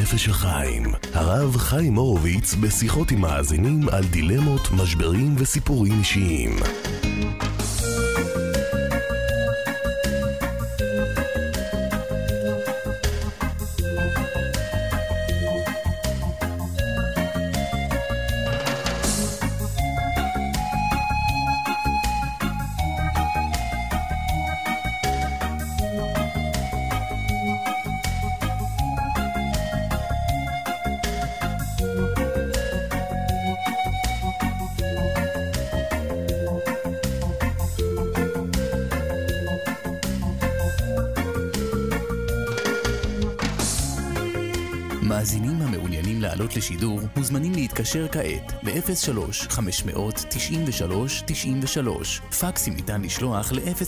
נפש החיים. הרב חיים הורוביץ בשיחות עם מאזינים על דילמות, משברים וסיפורים אישיים. מאזינים המעוניינים לעלות לשידור מוזמנים להתקשר כעת ל-03-593-93-93. פקסים ניתן לשלוח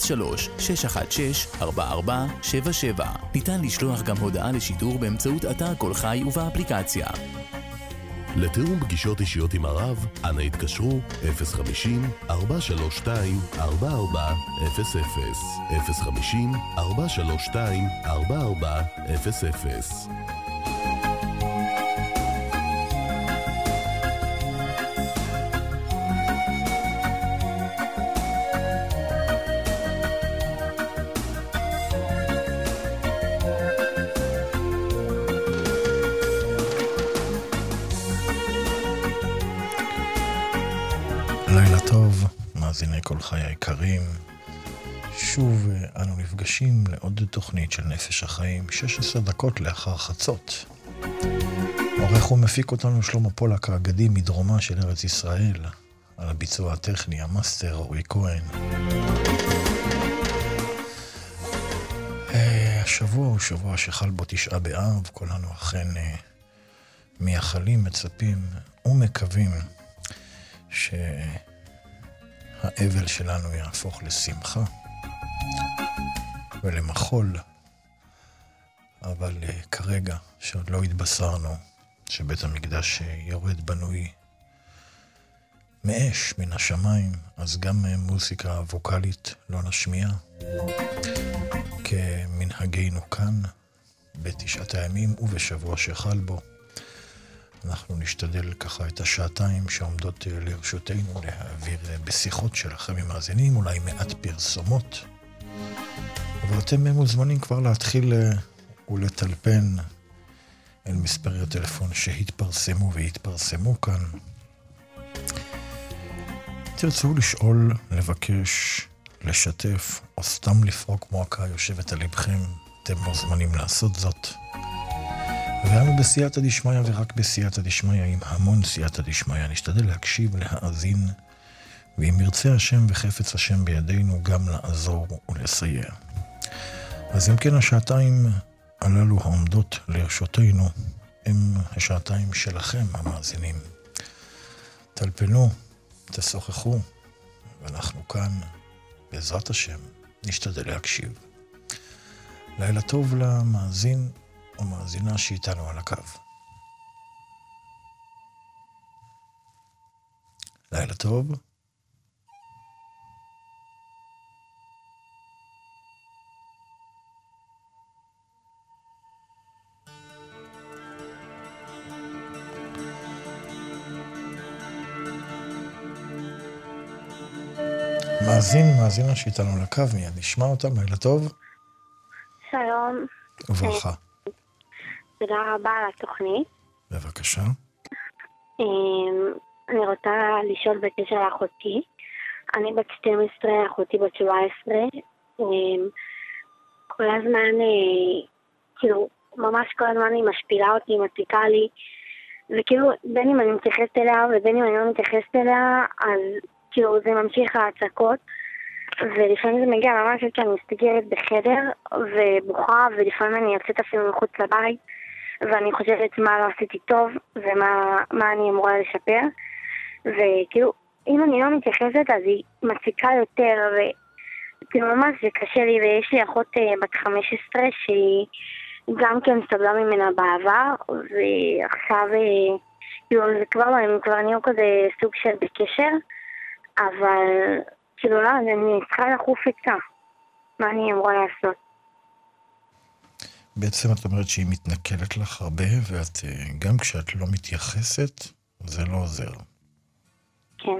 ל-03-616-4477. ניתן לשלוח גם הודעה לשידור באמצעות אתר כל חי ובאפליקציה. לתיאום פגישות אישיות עם הרב, אנא התקשרו 050-432-4400 050-432-4400. לילה טוב, מאזיני כל חיי היקרים. שוב אנו נפגשים לעוד תוכנית של נפש החיים, 16 דקות לאחר חצות. עורך ומפיק אותנו שלמה פולק האגדי מדרומה של ארץ ישראל, על הביצוע הטכני, המאסטר אורי כהן. השבוע הוא שבוע שחל בו 9 באב, כולנו אכן מייחלים, מצפים ומקווים שהאבל שלנו יהפוך לשמחה ולמחול, אבל כרגע שעוד לא התבשרנו שבית המקדש יורד בנוי מאש מן השמיים, אז גם מוזיקה ווקלית לא נשמיע כמנהגנו כאן בתשעת הימים ובשבוע שחל בו. אנחנו נשתדל ככה את השעתיים שעומדות לרשותנו להעביר בשיחות שלכם עם מאזינים, אולי מעט פרסומות. אבל אתם מוזמנים כבר להתחיל ולטלפן אל מספרי הטלפון שהתפרסמו והתפרסמו כאן. תרצו לשאול, לבקש, לשתף, או סתם לפרוק מועקה יושבת על לבכם, אתם מוזמנים לעשות זאת. ואנו בסייעתא דשמיא ורק בסייעתא דשמיא, עם המון סייעתא דשמיא, נשתדל להקשיב, להאזין, ואם ירצה השם וחפץ השם בידינו, גם לעזור ולסייע. אז אם כן, השעתיים הללו העומדות לרשותנו, הם השעתיים שלכם, המאזינים. תלפנו, תשוחחו, ואנחנו כאן, בעזרת השם, נשתדל להקשיב. לילה טוב למאזין או מאזינה שאיתנו על הקו. לילה טוב. מאזינה שאיתנו על הקו, מיד נשמע אותם. לילה טוב. שלום. וברכה. תודה רבה על התוכנית. בבקשה. אני רוצה לשאול בקשר לאחותי. אני בת 12, אחותי בת 17. כל הזמן, כאילו, ממש כל הזמן היא משפילה אותי, היא מציקה לי. וכאילו, בין אם אני מתייחסת אליה ובין אם אני לא מתייחסת אליה, אז כאילו זה ממשיך ההצקות. ולפעמים זה מגיע ממש שאני מסתגרת בחדר ובוכה, ולפעמים אני יוצאת אפילו מחוץ לבית. ואני חושבת מה לא עשיתי טוב ומה אני אמורה לשפר, וכאילו אם אני לא מתייחסת אז היא מציקה יותר, וכאילו ממש זה קשה לי. ויש לי אחות בת 15 שהיא גם כן סבלה ממנה בעבר, ועכשיו כאילו זה הם כבר נהיו כזה סוג של בקשר, אבל כאילו לא, אני צריכה לחוף עצה, מה אני אמורה לעשות? בעצם את אומרת שהיא מתנכלת לך הרבה, ואת, גם כשאת לא מתייחסת, זה לא עוזר. כן.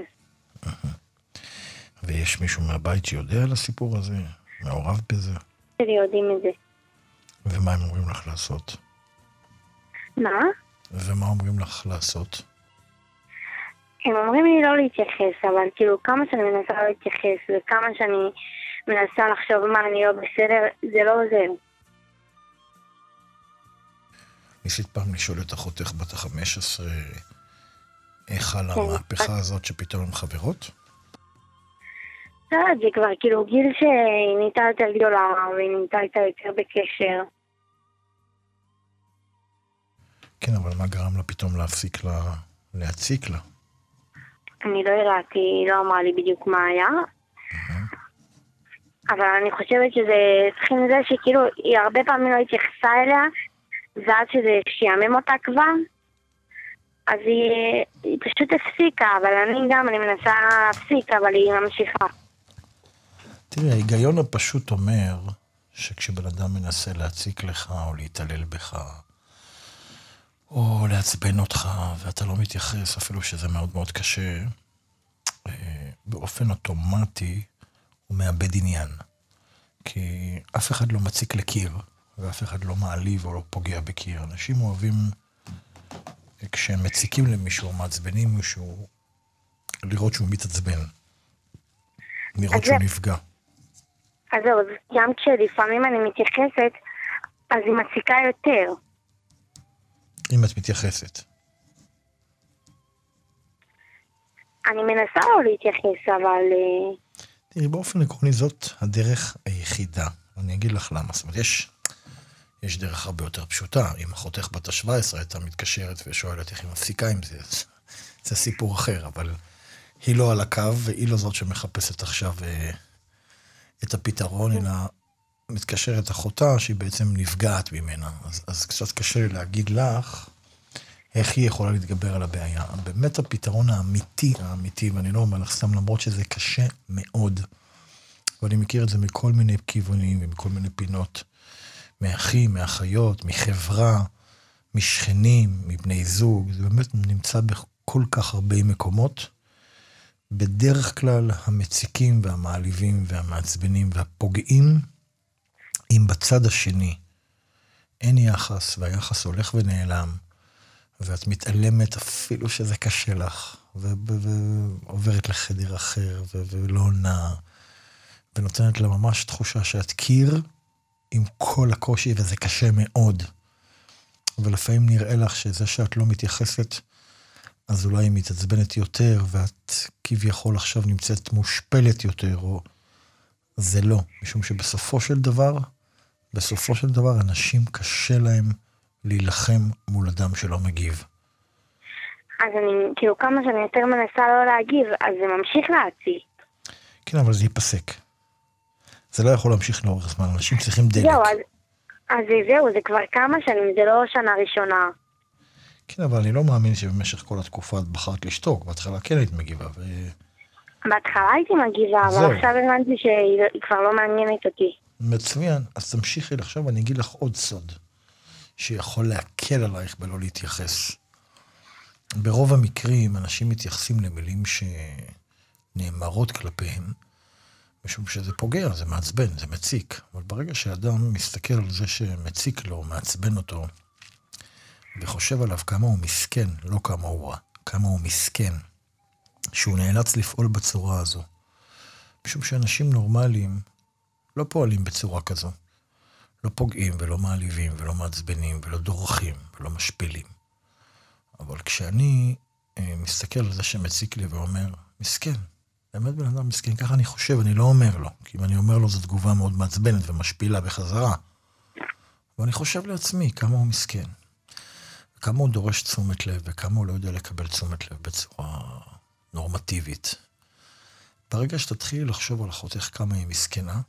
ויש מישהו מהבית שיודע על הסיפור הזה? מעורב בזה? שלי יודעים את זה. ומה הם אומרים לך לעשות? מה? ומה אומרים לך לעשות? הם אומרים לי לא להתייחס, אבל כאילו כמה שאני מנסה לא להתייחס, וכמה שאני מנסה לחשוב מה אני לא בסדר, זה לא עוזר. ניסית פעם לשאול את אחותך בת ה-15 איך על המהפכה הזאת שפתאום הם חברות? לא, זה כבר כאילו גיל שהיא נהייתה יותר גדולה, והיא נהייתה יותר בקשר. כן, אבל מה גרם לה פתאום להציק לה? אני לא ידעתי, היא לא אמרה לי בדיוק מה היה. אבל אני חושבת שזה צריכים לזה שכאילו היא הרבה פעמים לא התייחסה אליה, ועד שזה שיאמם אותה כבר, אז היא פשוט הפסיקה, אבל אני מנסה להפסיק, אבל היא ממשיכה. תראי, ההיגיון הפשוט אומר שכשבן אדם מנסה להציק לך או להתעלל בך, או לעצבן אותך, ואתה לא מתייחס, אפילו שזה מאוד מאוד קשה, באופן אוטומטי הוא מאבד עניין. כי אף אחד לא מציק לקיר, ואף אחד לא מעליב או לא פוגע בקיר. אנשים אוהבים, כשהם מציקים למישהו, מעצבנים מישהו, לראות שהוא מתעצבן. לראות שהוא נפגע. אז זהו, גם כשלפעמים אני מתייחסת, אז היא מציקה יותר. אם את מתייחסת. אני מנסה לא להתייחס, אבל... תראי, באופן עקרוני זאת הדרך היחידה. אני אגיד לך למה. זאת אומרת, יש דרך הרבה יותר פשוטה. אם אחותך בת ה-17 הייתה מתקשרת ושואלת איך היא מפסיקה עם זה, זה סיפור אחר, אבל היא לא על הקו, והיא לא זאת שמחפשת עכשיו את הפתרון, אלא מתקשרת אחותה שהיא בעצם נפגעת ממנה. אז קצת קשה לי להגיד לך איך היא יכולה להתגבר על הבעיה. באמת הפתרון האמיתי, ואני לא אומר לך סתם, למרות שזה קשה מאוד, ואני מכיר את זה מכל מיני כיוונים ומכל מיני פינות, מאחים, מאחיות, מחברה, משכנים, מבני זוג, זה באמת נמצא בכל כך הרבה מקומות. בדרך כלל המציקים והמעליבים והמעצבנים והפוגעים, אם בצד השני אין יחס, והיחס הולך ונעלם, ואת מתעלמת אפילו שזה קשה לך, ועוברת לחדר אחר, ולא עונה, ונותנת לה ממש תחושה שאת קיר עם כל הקושי, וזה קשה מאוד. ולפעמים נראה לך שזה שאת לא מתייחסת, אז אולי היא מתעצבנת יותר, ואת כביכול עכשיו נמצאת מושפלת יותר, או זה לא. משום שבסופו של דבר, אנשים קשה להם להילחם מול אדם שלא מגיב. אז אני, כאילו כמה שאני יותר מנסה לא להגיב, אז זה ממשיך להציק. כן, אבל זה ייפסק. זה לא יכול להמשיך לאורך זמן, אנשים צריכים דלק. זהו, זה כבר כמה שנים, זה לא שנה ראשונה. כן, אבל אני לא מאמין שבמשך כל התקופה את בחרת לשתוק, בהתחלה כן היית מגיבה. בהתחלה הייתי מגיבה, אבל עכשיו הבנתי שהיא כבר לא מעניינת אותי. מצוין, אז תמשיכי עכשיו ואני אגיד לך עוד סוד, שיכול להקל עלייך בלא להתייחס. ברוב המקרים אנשים מתייחסים למילים שנאמרות כלפיהם, משום שזה פוגע, זה מעצבן, זה מציק. אבל ברגע שאדם מסתכל על זה שמציק לו, מעצבן אותו, וחושב עליו כמה הוא מסכן, לא כמה הוא רע, כמה הוא מסכן, שהוא נאלץ לפעול בצורה הזו. משום שאנשים נורמליים לא פועלים בצורה כזו. לא פוגעים ולא מעליבים ולא מעצבנים ולא דורכים ולא משפילים. אבל כשאני מסתכל על זה שמציק לי ואומר, מסכן, באמת בן אדם מסכן, ככה אני חושב, אני לא אומר לו. כי אם אני אומר לו, זו תגובה מאוד מעצבנת ומשפילה בחזרה. ואני חושב לעצמי כמה הוא מסכן. וכמה הוא דורש תשומת לב, וכמה הוא לא יודע לקבל תשומת לב בצורה נורמטיבית. ברגע שתתחילי לחשוב על אחותך כמה היא מסכנה,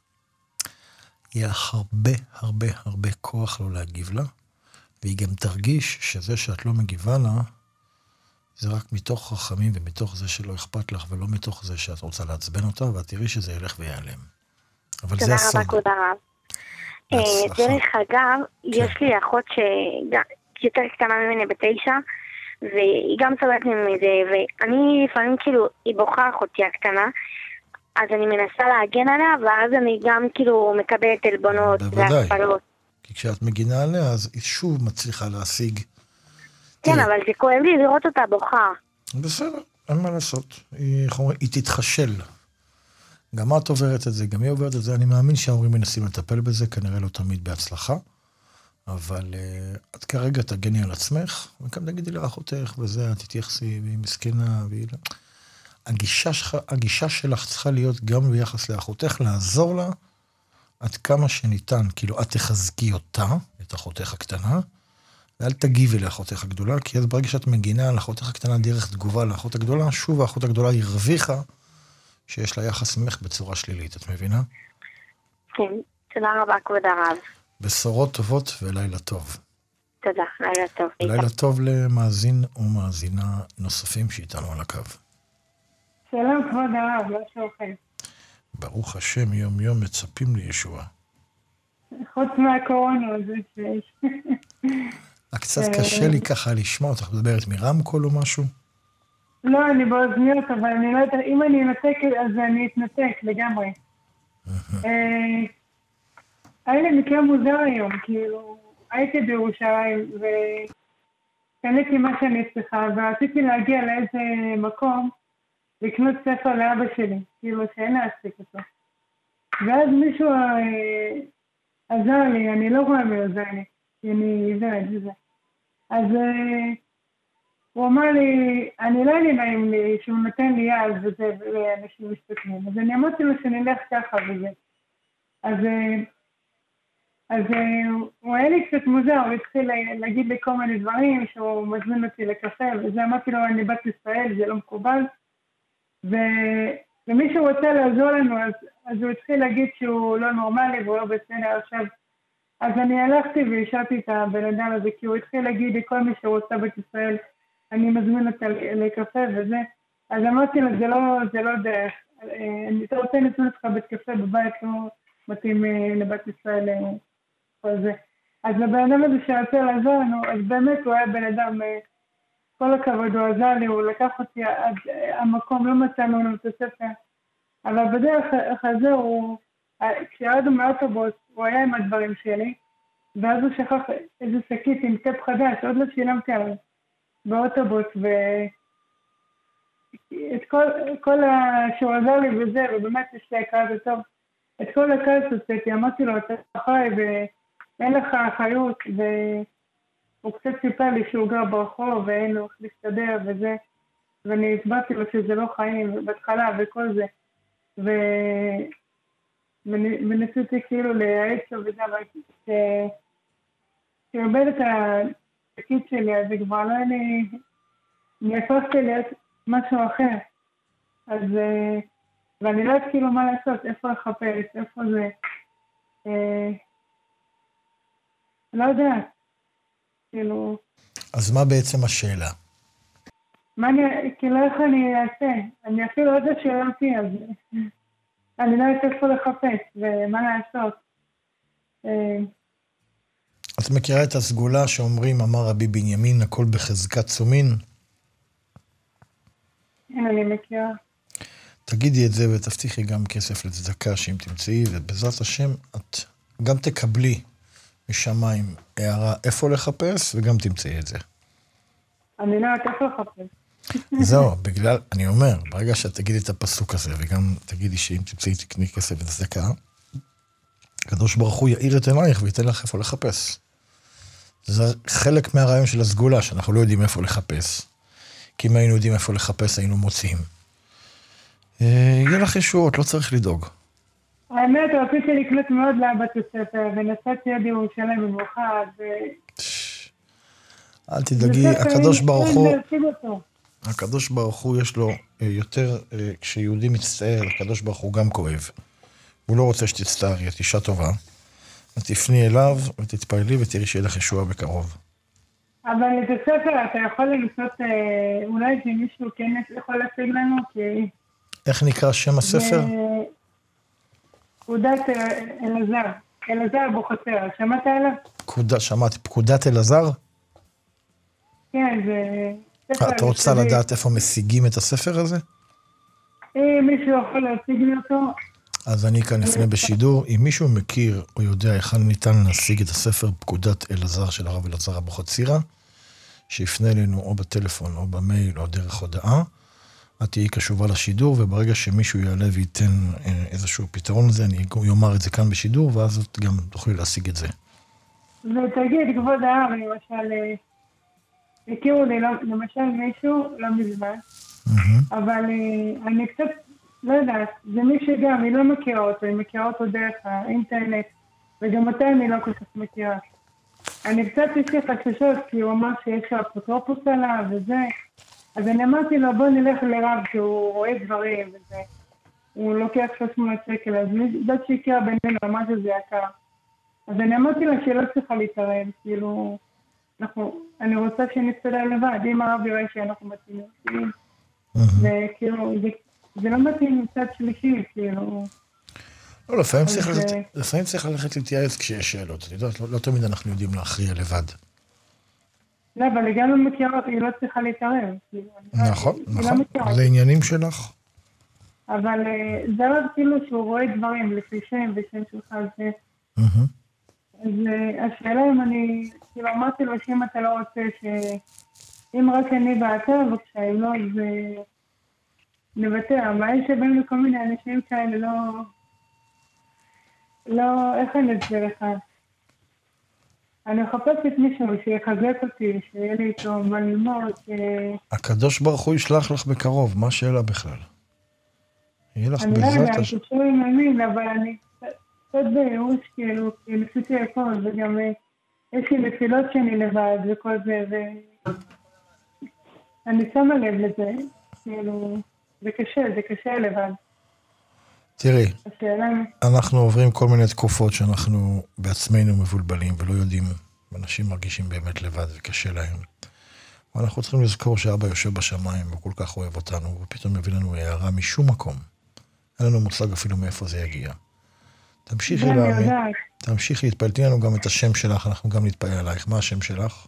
יהיה לך הרבה כוח לא להגיב לה, והיא גם תרגיש שזה שאת לא מגיבה לה, זה רק מתוך רחמים ומתוך זה שלא אכפת לך, ולא מתוך זה שאת רוצה לעצבן אותה, ואת תראי שזה ילך ויעלם. אבל זה הסוד. תודה רבה. דרך אגב, יש לי אחות שיותר קטנה ממני ב9, והיא גם סובלת מזה, ואני לפעמים כאילו, היא בוכה אחותי הקטנה, אז אני מנסה להגן עליה, ואז אני גם כאילו מקבלת עלבונות והשפלות. כי כשאת מגינה עליה, אז היא שוב מצליחה להשיג. כן, אבל זה כואב לי לראות אותה בוכה. בסדר, אין מה לעשות. היא תתחשל. גם את עוברת את זה, גם היא עוברת את זה. אני מאמין שההורים מנסים לטפל בזה, כנראה לא תמיד בהצלחה. אבל את כרגע תגני על עצמך, וגם תגידי לאחותך, וזה, את תתייחסי, והיא מסכנה, והיא לא... הגישה שלך צריכה להיות גם ביחס לאחותך, לעזור לה עד כמה שניתן. כאילו, את תחזקי אותה, את אחותך הקטנה, ואל תגיבי לאחותך הגדולה, כי אז ברגע שאת מגינה על אחותך הקטנה דרך תגובה לאחות הגדולה, שוב האחות הגדולה הרוויחה שיש לה יחס ממך בצורה שלילית, את מבינה? כן, תודה רבה כבוד הרב. בשורות טובות ולילה טוב. תודה, לילה טוב. לילה טוב למאזין ומאזינה נוספים שאיתנו על הקו. שלום כבוד הרב, לא שלכם. ברוך השם, יום יום מצפים לישוע. חוץ מהקורונה הזה שיש. קצת קשה לי ככה לשמוע אותך, מדברת מרמקול או משהו? לא, אני באוזניות, אבל אני לא יודעת, אם אני אנתק, אז אני אתנתק לגמרי. היה לי מקרה מוזר היום, כאילו, הייתי בירושלים, וקניתי מה שאני צריכה, ורציתי להגיע לאיזה מקום, לקנות ספר לאבא שלי, כאילו שאין להספיק אותו. ואז מישהו עזר לי, אני לא רואה מי עזר לי, כי אני עיוורת וזה. אז הוא אמר לי, אני לא נעים לי שהוא נותן לי יד וזה, ואנשים מסתכלים. אז אני אמרתי לו שנלך ככה וזה. אז הוא היה לי קצת מוזר, הוא התחיל להגיד לי כל מיני דברים, שהוא מזמין אותי לקפה, וזה אמרתי לו, אני בת ישראל, זה לא מקובל. ומישהו רוצה לעזור לנו, אז הוא התחיל להגיד שהוא לא נורמלי והוא לא בסדר עכשיו. אז אני הלכתי והשארתי את הבן אדם הזה, כי הוא התחיל להגיד לי כל מי שרוצה בית ישראל, אני מזמין אותה לקפה וזה. אז אמרתי לו, זה לא דרך. אתה רוצה לנצול אותך בית קפה בבית, לא מתאים לבת ישראל כל זה. אז הבן אדם הזה שרצה לעזור לנו, אז באמת הוא היה בן אדם... כל הכבוד, הוא עזר לי, הוא לקח אותי עד המקום, לא מצאנו לנו את הספר. אבל בדרך הזה, כשירדנו מהאוטובוס, הוא היה עם הדברים שלי, ואז הוא שכח איזה שקית עם טפ חדש, עוד לא שילמתי עליו באוטובוס, ואת כל שהוא עזר לי וזה, ובאמת יש לי הכרת טוב, את כל הכרת עשיתי, אמרתי לו, אתה חי ואין לך אחריות, הוא קצת סיפר לי שהוא גר ברחוב ואין לו איך להסתדר וזה, ואני הסברתי לו שזה לא חיים בהתחלה וכל זה, וניסיתי כאילו להעיץ לו וזה, אבל כשאיבד את התפקיד שלי, אז זה כבר לא היה לי, אני הפכתי להיות משהו אחר, אז, ואני לא יודעת כאילו מה לעשות, איפה לחפש, איפה זה, לא יודעת. כאילו... אז מה בעצם השאלה? כאילו איך אני אעשה? אני אפילו עוד לא שאלתי על זה. אני לא יודעת איפה לחפש ומה לעשות. את מכירה את הסגולה שאומרים, אמר רבי בנימין, הכל בחזקת צומין? כן, אני מכירה. תגידי את זה ותבטיחי גם כסף לצדקה שאם תמצאי, ובעזרת השם את גם תקבלי משמיים הערה איפה לחפש, וגם תמצאי את זה. אני לא יודעת איפה לחפש. זהו, בגלל, אני אומר, ברגע שאת תגידי את הפסוק הזה, וגם תגידי שאם תמצאי תקני כסף וצדקה, הקדוש ברוך הוא יאיר את עינייך וייתן לך איפה לחפש. זה חלק מהרעיון של הסגולה, שאנחנו לא יודעים איפה לחפש. כי אם היינו יודעים איפה לחפש, היינו מוצאים. יהיה לך ישועות, לא צריך לדאוג. האמת, רציתי לקנות מאוד לבית הספר, ונסעתי עד ירושלים במיוחד, אל תדאגי, הקדוש ברוך הוא יש לו יותר, כשיהודי מצטער, הקדוש ברוך הוא גם כואב. הוא לא רוצה שתצטערי, את אישה טובה. את תפני אליו ותתפעלי ותראי שיהיה לך ישועה בקרוב. אבל את הספר אתה יכול לנסות, אולי שמישהו כן יכול להשיג לנו, כי... איך נקרא שם הספר? פקודת אלעזר, אלעזר אבוחצירא, שמעת עליו? שמעתי, פקודת אלעזר? כן, זה... את רוצה לדעת איפה משיגים את הספר הזה? מישהו יכול להציג לי אותו? אז אני כאן לפני בשידור. אם מישהו מכיר או יודע היכן ניתן להשיג את הספר פקודת אלעזר של הרב אלעזר אבוחצירא, שיפנה אלינו או בטלפון או במייל או דרך הודעה, את תהיי קשובה לשידור, וברגע שמישהו יעלה וייתן איזשהו פתרון לזה, אני יאמר את זה כאן בשידור, ואז את גם תוכלי להשיג את זה. ותגיד, כבוד הרב, למשל, הכירו לי למשל מישהו, לא מזמן, אבל אני קצת, לא יודעת, זה מישהו גם, היא לא מכירה אותו, היא מכירה אותו דרך האינטרנט, וגם אותה אני לא כל כך מכירה. אני קצת יש לי חששות, כי הוא אמר שיש לו אפוטרופוס עליו וזה, אז אני אמרתי לו, בוא נלך לרב שהוא רואה דברים וזה. הוא לוקח 300 שקל, אז זאת שהכירה בינינו, אמר שזה יקר. אז אני אמרתי לה שלא צריכה להתערב, כאילו, אני רוצה שנצטדר לבד, אם הרב יראה שאנחנו מתאימים. וכאילו, זה לא מתאים מצד שלישי, כאילו... לא, לפעמים צריך ללכת להתייעץ כשיש שאלות. את יודעת, לא תמיד אנחנו יודעים להכריע לבד. לא, אבל היא גם לא מכירה אותי, היא לא צריכה להתערב. נכון, נכון. זה עניינים שלך. אבל זה רק כאילו שהוא רואה דברים לפי שם ושם שלך זה. אז השאלה אם אני, כאילו אמרתי לו שאם אתה לא רוצה אם רק אני ואתה, בבקשה, אם לא, אז נוותר. אבל יש שבאים לכל מיני אנשים כאלה, לא, איך אני אסביר לך? אני מחפשת מישהו שיחזק אותי, שיהיה לי איתו מה ללמוד, הקדוש ברוך הוא ישלח לך בקרוב, מה השאלה בכלל? יהיה לך אני לא בעזרת יודע, אני חושב מאמין, אבל אני קצת בייאוש, כאילו, כי ניסיתי הכל, וגם יש לי נפילות שאני לבד וכל זה, ואני שמה לב לזה, כאילו, זה קשה לבד. תראי, השאלה... אנחנו עוברים כל מיני תקופות שאנחנו בעצמנו מבולבלים ולא יודעים, אנשים מרגישים באמת לבד וקשה להם. ואנחנו צריכים לזכור שאבא יושב בשמיים וכל כך אוהב אותנו, ופתאום מביא לנו הערה משום מקום. אין לנו מושג אפילו מאיפה זה יגיע. תמשיכי להאמין, תמשיכי להתפעל, תני לנו גם את השם שלך, אנחנו גם נתפעל עלייך. מה השם שלך?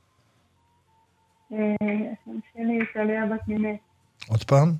השם שלי טליה בת נינת. עוד פעם?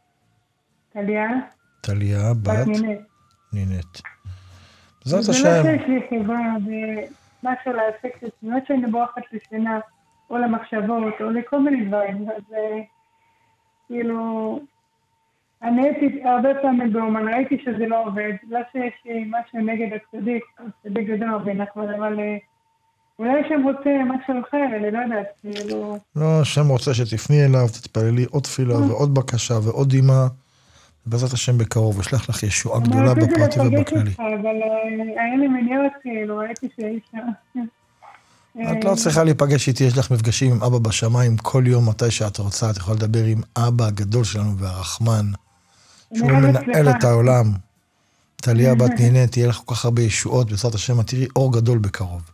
טליה בת נינת. זאת השם. זה לא שיש לי חיבה ומשהו להעסק את עצמי, שאני בורחת לשינה, או למחשבות, או לכל מיני דברים. אז כאילו, אני הייתי הרבה פעמים באומן, ראיתי שזה לא עובד, לא שיש לי משהו נגד הצדיק, הצדיק גדול ונכון, אבל אולי שם רוצה משהו אחר, אני לא יודעת, כאילו... לא, שם רוצה שתפני אליו, תתפללי עוד תפילה ועוד בקשה ועוד אימה, ובעזרת השם בקרוב, ישלח לך ישועה גדולה בפרטי ובכללי. אבל היה לי מניעות, כאילו, ראיתי שהיא שם. את לא צריכה להיפגש איתי, יש לך מפגשים עם אבא בשמיים כל יום מתי שאת רוצה, את יכולה לדבר עם אבא הגדול שלנו והרחמן, שהוא מנהל את העולם. טליה בת נינת, תהיה לך כל כך הרבה ישועות, בעזרת השם, את תראי אור גדול בקרוב.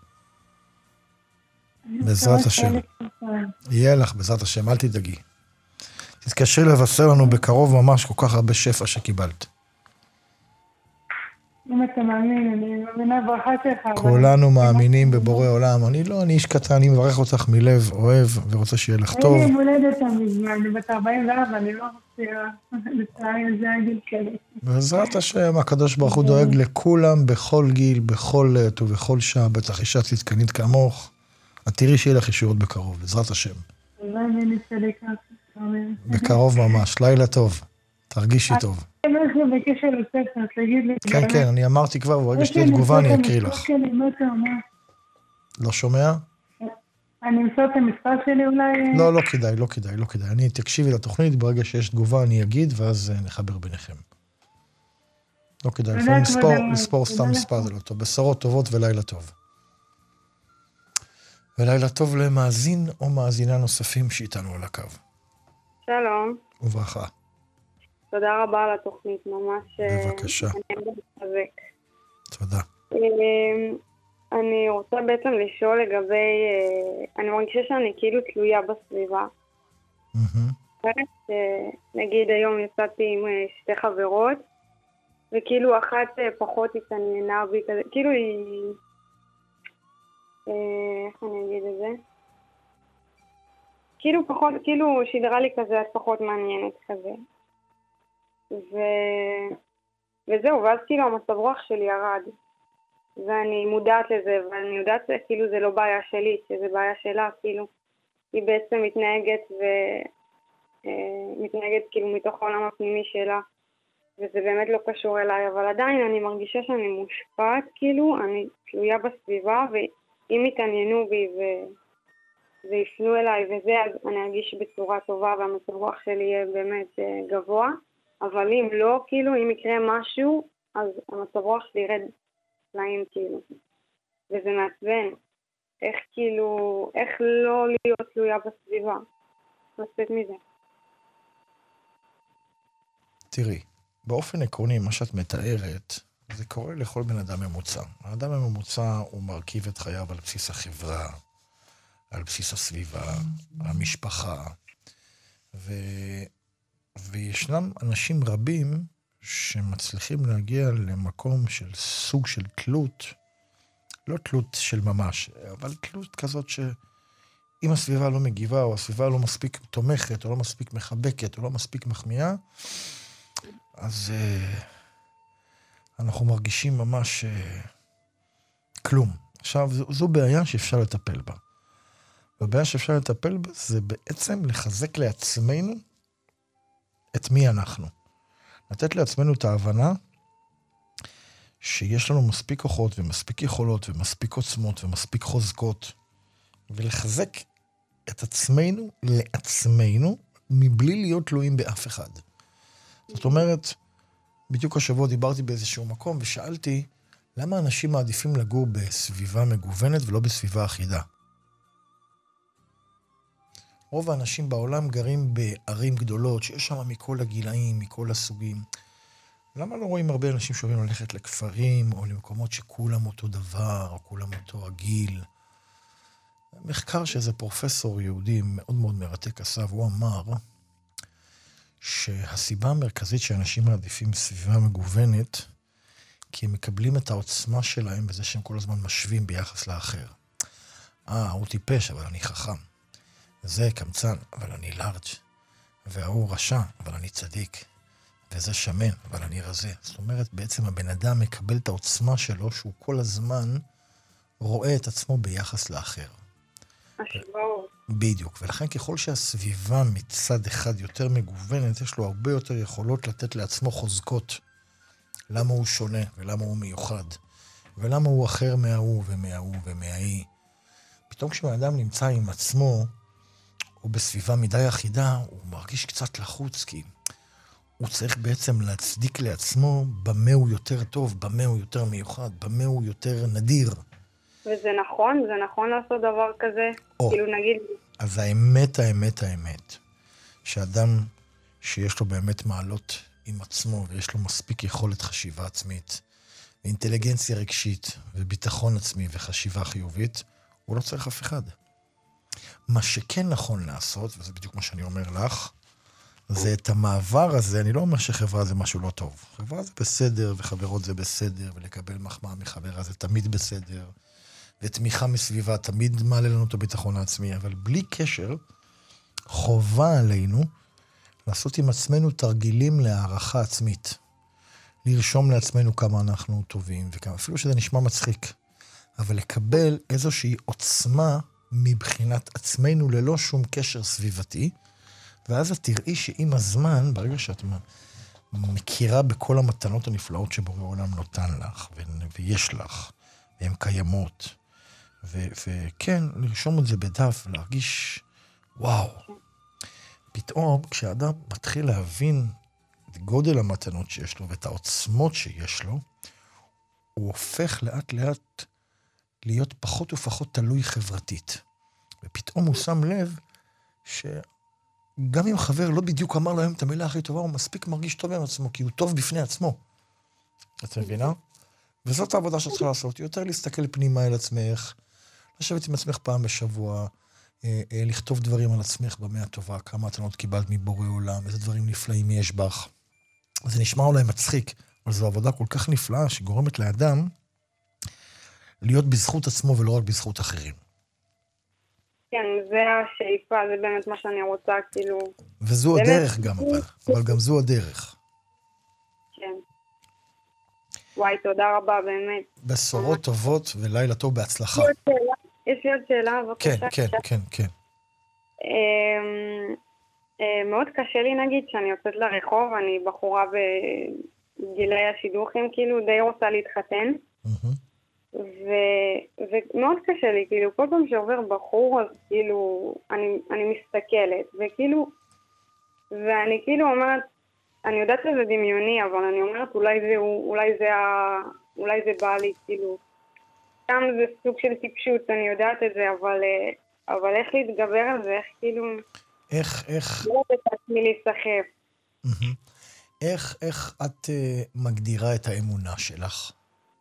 בעזרת השם. יהיה לך, בעזרת השם, אל תדאגי. תתקשרי לבשר לנו בקרוב ממש כל כך הרבה שפע שקיבלת. אם אתה מאמין, אני מאמינה ברכה שלך. כולנו מאמינים בבורא עולם. אני איש קטן, אני מברך אותך מלב, אוהב, ורוצה שיהיה לך טוב. אין לי מולדת המזמן, אני בת 44, אני לא מפתיעה. לצערי, זה הגיל שלי. בעזרת השם, הקדוש ברוך הוא דואג לכולם, בכל גיל, בכל עת ובכל שעה, בטח אישה צדקנית כמוך. את תראי שיהיה לך ישועות בקרוב, בעזרת השם. בקרוב ממש, לילה טוב. תרגישי טוב. משהו בקשר לספר, תגיד לי. כן, כן, אני אמרתי כבר, וברגע שתהיה תגובה אני אקריא לך. לא שומע? אני אמסור את המספר שלי אולי? לא, לא כדאי. אני תקשיבי לתוכנית, ברגע שיש תגובה אני אגיד, ואז נחבר ביניכם. לא כדאי, לפעמים לספור סתם מספר זה לא טוב. בשורות טובות ולילה טוב. ולילה טוב למאזין או מאזינה נוספים שאיתנו על הקו. שלום. וברכה. תודה רבה על התוכנית, ממש... בבקשה. תודה. אני רוצה בעצם לשאול לגבי... אני מרגישה שאני כאילו תלויה בסביבה. נגיד היום יצאתי עם שתי חברות, וכאילו אחת פחות התעניינה בי כזה, כאילו היא... איך אני אגיד את זה? כאילו פחות, כאילו שידרה לי כזה, את פחות מעניינת כזה. וזהו, ואז כאילו המצב רוח שלי ירד. ואני מודעת לזה, ואני יודעת כאילו זה לא בעיה שלי, שזה בעיה שלה, כאילו. היא בעצם מתנהגת כאילו מתוך העולם הפנימי שלה, וזה באמת לא קשור אליי, אבל עדיין אני מרגישה שאני מושפעת, כאילו, אני תלויה בסביבה, ואם יתעניינו בי ויפנו אליי וזה, אז אני ארגיש בצורה טובה, והמצב רוח שלי יהיה באמת גבוה, אבל אם לא, כאילו, אם יקרה משהו, אז המצב רוח שלי ירד להם, כאילו. וזה מעצבן. איך כאילו, איך לא להיות תלויה בסביבה. לצאת מזה. תראי, באופן עקרוני, מה שאת מתארת, זה קורה לכל בן אדם ממוצע. האדם הממוצע הוא מרכיב את חייו על בסיס החברה, על בסיס הסביבה, המשפחה, וישנם אנשים רבים שמצליחים להגיע למקום של סוג של תלות, לא תלות של ממש, אבל תלות כזאת שאם הסביבה לא מגיבה, או הסביבה לא מספיק תומכת, או לא מספיק מחבקת, או לא מספיק מחמיאה, אז אנחנו מרגישים ממש כלום. עכשיו, זו בעיה שאפשר לטפל בה. והבעיה שאפשר לטפל בה זה בעצם לחזק לעצמנו את מי אנחנו. לתת לעצמנו את ההבנה שיש לנו מספיק כוחות ומספיק יכולות ומספיק עוצמות ומספיק חוזקות, ולחזק את עצמנו לעצמנו מבלי להיות תלויים באף אחד. זאת אומרת, בדיוק השבוע דיברתי באיזשהו מקום ושאלתי למה אנשים מעדיפים לגור בסביבה מגוונת ולא בסביבה אחידה. רוב האנשים בעולם גרים בערים גדולות שיש שם מכל הגילאים, מכל הסוגים. למה לא רואים הרבה אנשים שאוהבים ללכת לכפרים או למקומות שכולם אותו דבר או כולם אותו הגיל? מחקר שאיזה פרופסור יהודי מאוד מאוד מרתק עשה, והוא אמר שהסיבה המרכזית שאנשים מעדיפים סביבה מגוונת, כי הם מקבלים את העוצמה שלהם בזה שהם כל הזמן משווים ביחס לאחר. הוא טיפש, אבל אני חכם. זה קמצן, אבל אני לארג'. והוא רשע, אבל אני צדיק. וזה שמן, אבל אני רזה. זאת אומרת, בעצם הבן אדם מקבל את העוצמה שלו, שהוא כל הזמן רואה את עצמו ביחס לאחר. בדיוק. ולכן ככל שהסביבה מצד אחד יותר מגוונת, יש לו הרבה יותר יכולות לתת לעצמו חוזקות. למה הוא שונה ולמה הוא מיוחד. ולמה הוא אחר מההוא ומההוא ומההיא. פתאום כשבן אדם נמצא עם עצמו, או בסביבה מדי אחידה, הוא מרגיש קצת לחוץ, כי הוא צריך בעצם להצדיק לעצמו במה הוא יותר טוב, במה הוא יותר מיוחד, במה הוא יותר נדיר. וזה נכון? זה נכון לעשות דבר כזה? כאילו נגיד... אז האמת, שאדם שיש לו באמת מעלות עם עצמו, ויש לו מספיק יכולת חשיבה עצמית, ואינטליגנציה רגשית, וביטחון עצמי, וחשיבה חיובית, הוא לא צריך אף אחד. מה שכן נכון לעשות, וזה בדיוק מה שאני אומר לך, זה את המעבר הזה, אני לא אומר שחברה זה משהו לא טוב. חברה זה בסדר, וחברות זה בסדר, ולקבל מחמאה מחברה זה תמיד בסדר, ותמיכה מסביבה תמיד מעלה לנו את הביטחון העצמי, אבל בלי קשר, חובה עלינו לעשות עם עצמנו תרגילים להערכה עצמית. לרשום לעצמנו כמה אנחנו טובים, וכמה, אפילו שזה נשמע מצחיק, אבל לקבל איזושהי עוצמה מבחינת עצמנו ללא שום קשר סביבתי, ואז את תראי שעם הזמן, ברגע שאת מכירה בכל המתנות הנפלאות שבורא העולם נותן לך, ויש לך, והן קיימות, וכן, לרשום את זה בדף, ולהרגיש, וואו. פתאום, כשאדם מתחיל להבין את גודל המתנות שיש לו, ואת העוצמות שיש לו, הוא הופך לאט לאט להיות פחות ופחות תלוי חברתית. ופתאום הוא שם לב שגם אם חבר לא בדיוק אמר להם את המילה הכי טובה, הוא מספיק מרגיש טוב עם עצמו, כי הוא טוב בפני עצמו. את מבינה? וזאת העבודה שצריכה לעשות, יותר להסתכל פנימה אל עצמך, לשבת עם עצמך פעם בשבוע, לכתוב דברים על עצמך במה הטובה, כמה מתנות קיבלת מבורא עולם, איזה דברים נפלאים יש בך. זה נשמע אולי מצחיק, אבל זו עבודה כל כך נפלאה שגורמת לאדם להיות בזכות עצמו ולא רק בזכות אחרים. כן, זה השאיפה, זה באמת מה שאני רוצה, כאילו... וזו הדרך גם, אבל גם זו הדרך. כן. וואי, תודה רבה, באמת. בשורות טובות ולילה טוב בהצלחה. יש לי עוד שאלה, בבקשה. כן. מאוד קשה לי, נגיד, שאני יוצאת לרחוב, אני בחורה בגילי השידוכים, כאילו, די רוצה להתחתן. ומאוד קשה לי, כאילו, כל פעם שעובר בחור, אז כאילו, אני מסתכלת, וכאילו, ואני כאילו אומרת, אני יודעת שזה דמיוני, אבל אני אומרת, אולי זה בא לי, כאילו, גם זה סוג של טיפשות, אני יודעת את זה, אבל איך להתגבר על זה, איך כאילו... איך... לא תעצמי להיסחף. איך את מגדירה את האמונה שלך?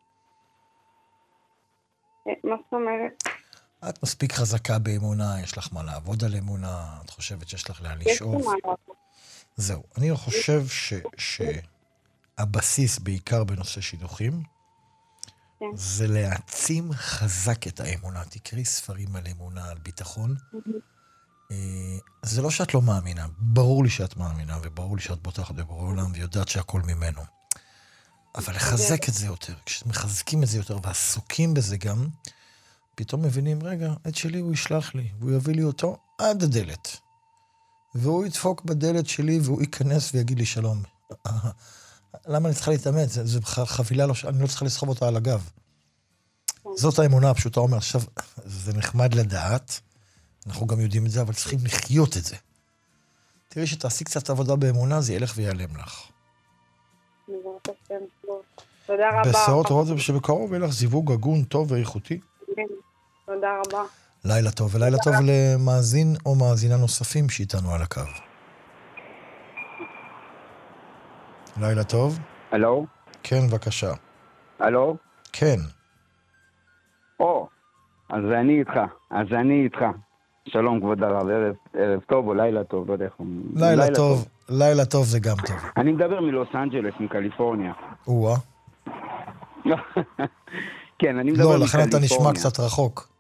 מה זאת אומרת? את מספיק חזקה באמונה, יש לך מה לעבוד על אמונה, את חושבת שיש לך לאן לשאוף. זהו, אני חושב שהבסיס בעיקר בנושא שידוכים, זה להעצים חזק את האמונה. תקראי ספרים על אמונה, על ביטחון. זה לא שאת לא מאמינה, ברור לי שאת מאמינה, וברור לי שאת בוטחת בבורא עולם, ויודעת שהכל ממנו. אבל לחזק את זה יותר, כשמחזקים את זה יותר, ועסוקים בזה גם, פתאום מבינים, רגע, את שלי הוא ישלח לי, והוא יביא לי אותו עד הדלת. והוא ידפוק בדלת שלי, והוא ייכנס ויגיד לי שלום. למה אני צריכה להתאמץ? זו חבילה, אני לא צריכה לסחוב אותה על הגב. זאת האמונה הפשוטה, אומר, עכשיו, זה נחמד לדעת, אנחנו גם יודעים את זה, אבל צריכים לחיות את זה. תראי שתעשי קצת עבודה באמונה, זה ילך ויעלם לך. תודה רבה. בשורות טובות שבקרוב יהיה לך זיווג הגון, טוב ואיכותי. תודה רבה. לילה טוב, ולילה טוב למאזין או מאזינה נוספים שאיתנו על הקו. לילה טוב. הלו? כן, בבקשה. הלו? כן. אז אני איתך. שלום כבוד הרב, ערב טוב או לילה טוב, לא יודע איך... לילה טוב זה גם טוב. אני מדבר מלוס אנג'לס, מקליפורניה. כן, אני מדבר לא, לכן אתה נשמע קצת רחוק.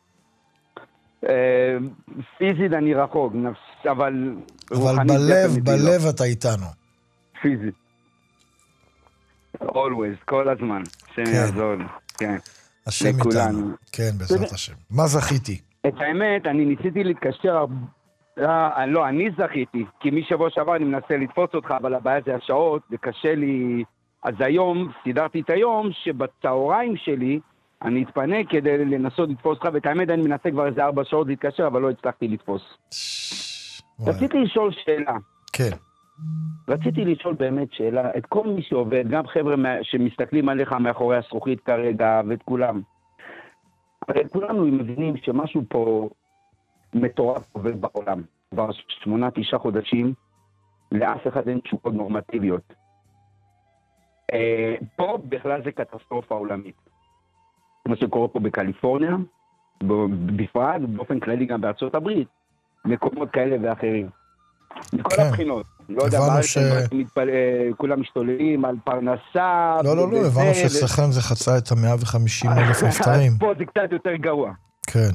פיזית אני רחוק, אבל בלב אתה איתנו. פיזית. always, כל הזמן. השם יעזור לי, כן. השם איתנו. כן, בעזרת השם. מה זכיתי? את האמת, אני ניסיתי להתקשר... לא, אני זכיתי, כי משבוע שעבר אני מנסה לתפוס אותך, אבל הבעיה זה השעות, וקשה לי... אז היום, סידרתי את היום, שבצהריים שלי, אני אתפנה כדי לנסות לתפוס אותך, ואת האמת אני מנסה כבר איזה 4 שעות להתקשר, אבל לא הצלחתי לתפוס. רציתי לשאול שאלה. כן. רציתי לשאול באמת שאלה, את כל מי שעובד, גם חבר'ה שמסתכלים עליך מאחורי הזכוכית כרגע, ואת כולם. הרי כולנו מבינים שמשהו פה מטורף עובד בעולם. כבר 8-9 חודשים, לאף אחד אין תשובות נורמטיביות. פה בכלל זה קטסטרופה עולמית. כמו שקורה פה בקליפורניה, בפרט, באופן כללי גם בארצות הברית, מקומות כאלה ואחרים. מכל הבחינות. לא יודע, כולם משתוללים על פרנסה. לא, הבנו שאצלכם זה חצה את 150,000 נפטרים. פה זה קצת יותר גרוע. כן.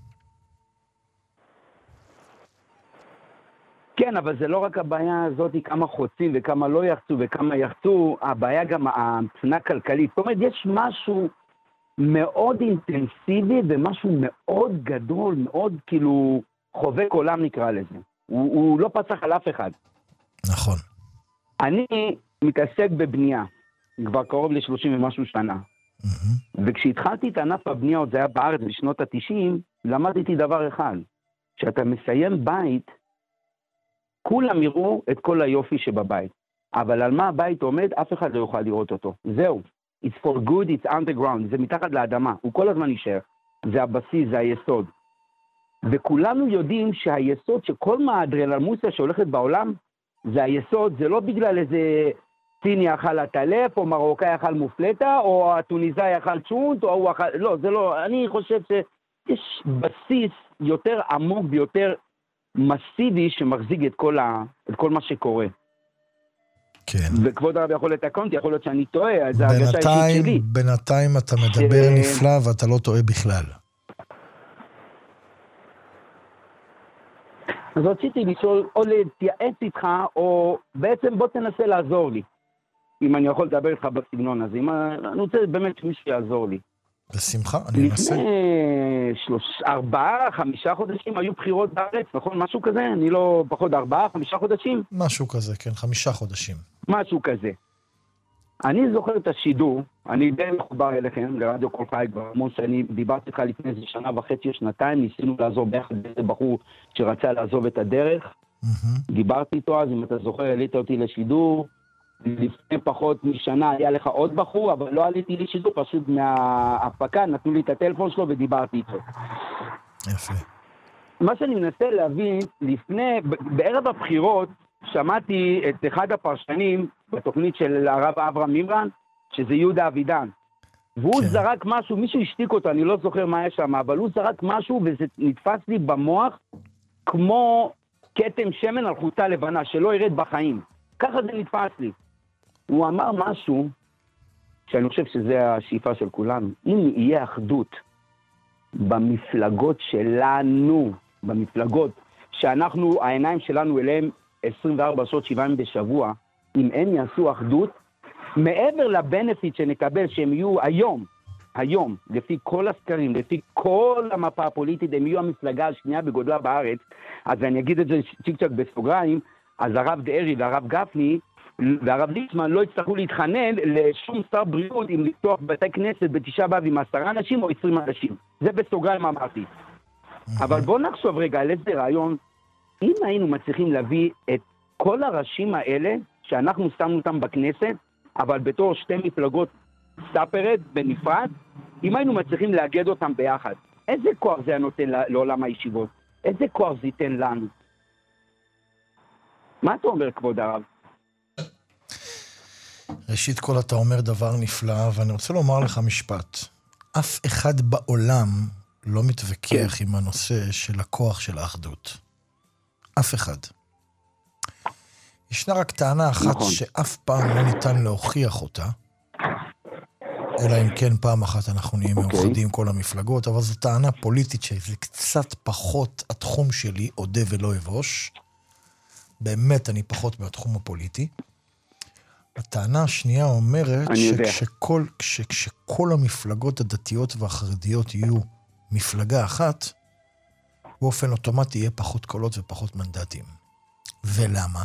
כן, אבל זה לא רק הבעיה הזאת, כמה חוצים וכמה לא יחצו וכמה יחצו, הבעיה גם מבחינה כלכלית. זאת אומרת, יש משהו מאוד אינטנסיבי ומשהו מאוד גדול, מאוד כאילו חובק עולם נקרא לזה. הוא לא פצח על אף אחד. נכון. אני מתעסק בבנייה, כבר קרוב ל-30 ומשהו שנה. וכשהתחלתי את ענף הבנייה, עוד זה היה בארץ בשנות ה-90, למדתי דבר אחד, שאתה מסיים בית, כולם יראו את כל היופי שבבית. אבל על מה הבית עומד, אף אחד לא יוכל לראות אותו. זהו. It's for good, it's underground. זה מתחת לאדמה. הוא כל הזמן יישאר. זה הבסיס, זה היסוד. וכולנו יודעים שהיסוד שכל מהאדרנלמוסיה שהולכת בעולם, זה היסוד, זה לא בגלל איזה סיני אכל עטלף, או מרוקאי אכל מופלטה, או הטוניסאי אכל צ'ונט, או הוא אכל... לא, זה לא... אני חושב שיש בסיס יותר עמוק ויותר מסיבי שמחזיק את כל מה שקורה. כן. וכבוד הרב יכול לתקן, יכול להיות שאני טועה, זה הרגשה אישית שלי. בינתיים אתה מדבר נפלא ואתה לא טועה בכלל. אז רציתי לשאול, או להתייעץ איתך, או בעצם בוא תנסה לעזור לי. אם אני יכול לדבר איתך בסגנון הזה. אני רוצה באמת שמישהו יעזור לי. בשמחה, אני אנסה. לפני 4-5 חודשים היו בחירות בארץ, נכון? משהו כזה? אני לא פחות 4-5 חודשים? משהו כזה, כן, 5 חודשים. משהו כזה. אני זוכר את השידור, אני די מחובר אליכם, לרדיו כל חי כבר המון שנים, דיברתי איתך לפני איזה 1.5 שנתיים, ניסינו לעזור ביחד באיזה בחור שרצה לעזוב את הדרך. דיברתי איתו אז, אם אתה זוכר, העלית אותי לשידור, לפני פחות משנה היה לך עוד בחור, אבל לא עליתי לשידור, פשוט מההפקה, נתנו לי את הטלפון שלו ודיברתי איתו. יפה. מה שאני מנסה להבין, בערב הבחירות, שמעתי את אחד הפרשנים בתוכנית של הרב אברהם מימרן, שזה יהודה אבידן. והוא כן. זרק משהו, מישהו השתיק אותו, אני לא זוכר מה יש שם, אבל הוא זרק משהו וזה נתפס לי במוח כמו כתם שמן על חולצה לבנה, שלא ירד בחיים. ככה זה נתפס לי. הוא אמר משהו שאני חושב שזה השאיפה של כולנו. אם יהיה אחדות במפלגות שלנו, במפלגות שאנחנו, העיניים שלנו אליהם 24 שעות 7 ימים בשבוע, אם הם יעשו אחדות, מעבר לבנפיט שנקבל שהם יהיו היום, לפי כל הסקרים, לפי כל המפה הפוליטית, הם יהיו המפלגה השנייה בגודלה בארץ, אז אני אגיד את זה צ'יק צ'ק בסוגריים, אז הרב דארי והרב גפני והרב ליצמן לא יצטרכו להתחנן לשום שר בריאות אם לפתוח בתי כנסת בתשעה באב עם 10 אנשים או 20 אנשים. זה בסוגריים אמרתי. אבל בואו נחשוב רגע על איזה רעיון, אם היינו מצליחים להביא את כל הראשים האלה, שאנחנו שמנו אותם בכנסת, אבל בתור 2 מפלגות ספרד בנפרד, אם היינו מצליחים לאגד אותם ביחד, איזה כוח זה נותן לעולם הישיבות? איזה כוח זה ייתן לנו? מה אתה אומר, כבוד הרב? ראשית כל אתה אומר דבר נפלא, ואני רוצה לומר לך משפט. אף אחד בעולם לא מתווכח עם הנושא של הכוח של האחדות. אף אחד. ישנה רק טענה אחת שאף פעם לא ניתן להוכיח אותה, אלא אם כן פעם אחת אנחנו נהיה מאוחדים כל המפלגות, אבל זו טענה פוליטית שזה קצת פחות התחום שלי, אודה ולא אבוש. באמת אני פחות מהתחום הפוליטי. הטענה השנייה אומרת שכשכל המפלגות הדתיות והחרדיות יהיו מפלגה אחת, באופן אוטומטי יהיה פחות קולות ופחות מנדטים. ולמה?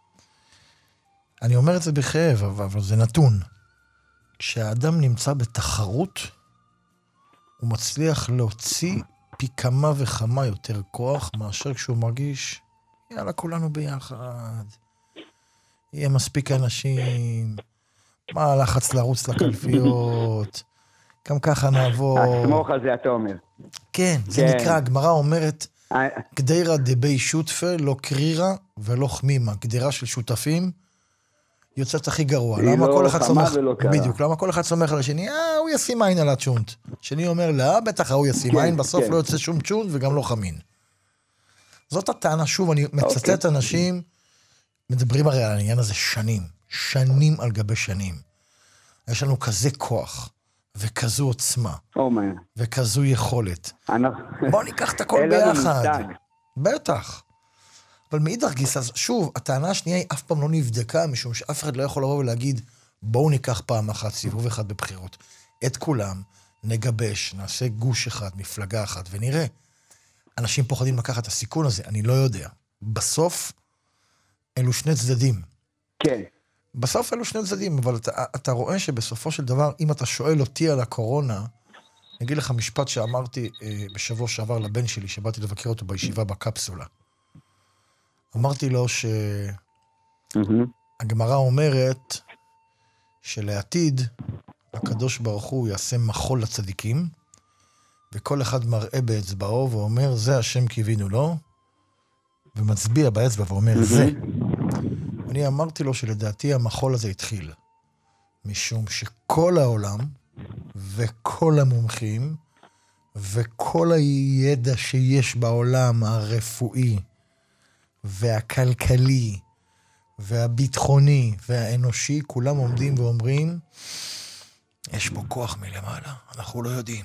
אני אומר את זה בכאב, אבל זה נתון. כשהאדם נמצא בתחרות, הוא מצליח להוציא פי כמה וכמה יותר כוח, מאשר כשהוא מרגיש, יאללה, כולנו ביחד. יהיה מספיק אנשים, מה הלחץ לרוץ לקלפיות, גם ככה נעבור. הסמוך הזה אתה אומר. כן, זה נקרא, הגמרא אומרת, גדירא דבי שותפה, לא קרירה ולא חמימה. גדירה של שותפים יוצאת הכי גרוע. למה כל אחד סומך, בדיוק, למה כל אחד סומך על השני, הוא ישים עין על הצ'ונט. שני אומר, לא, בטח הוא ישים עין, בסוף לא יוצא שום צ'ונט וגם לא חמין. זאת הטענה, שוב, אני מצטט אנשים, מדברים הרי על העניין הזה שנים על גבי שנים. יש לנו כזה כוח, וכזו עוצמה, וכזו יכולת. בואו ניקח את הכל ביחד. בטח. אבל מאידך גיסא, שוב, הטענה השנייה היא אף פעם לא נבדקה, משום שאף אחד לא יכול לבוא ולהגיד, בואו ניקח פעם אחת, סיבוב אחד בבחירות. את כולם נגבש, נעשה גוש אחד, מפלגה אחת, ונראה. אנשים פוחדים לקחת את הסיכון הזה, אני לא יודע. בסוף, אלו שני צדדים. כן. בסוף אלו שני צדדים, אבל אתה רואה שבסופו של דבר, אם אתה שואל אותי על הקורונה, אני אגיד לך משפט שאמרתי בשבוע שעבר לבן שלי, שבאתי לבקר אותו בישיבה בקפסולה. אמרתי לו שהגמרא אומרת שלעתיד הקדוש ברוך הוא יעשה מחול לצדיקים, וכל אחד מראה באצבעו ואומר, זה השם קיווינו לו, ומצביע באצבע ואומר, זה. אני אמרתי לו שלדעתי המחול הזה התחיל, משום שכל העולם, וכל המומחים, וכל הידע שיש בעולם הרפואי, והכלכלי, והביטחוני והאנושי, כולם עומדים ואומרים, יש פה כוח מלמעלה, אנחנו לא יודעים.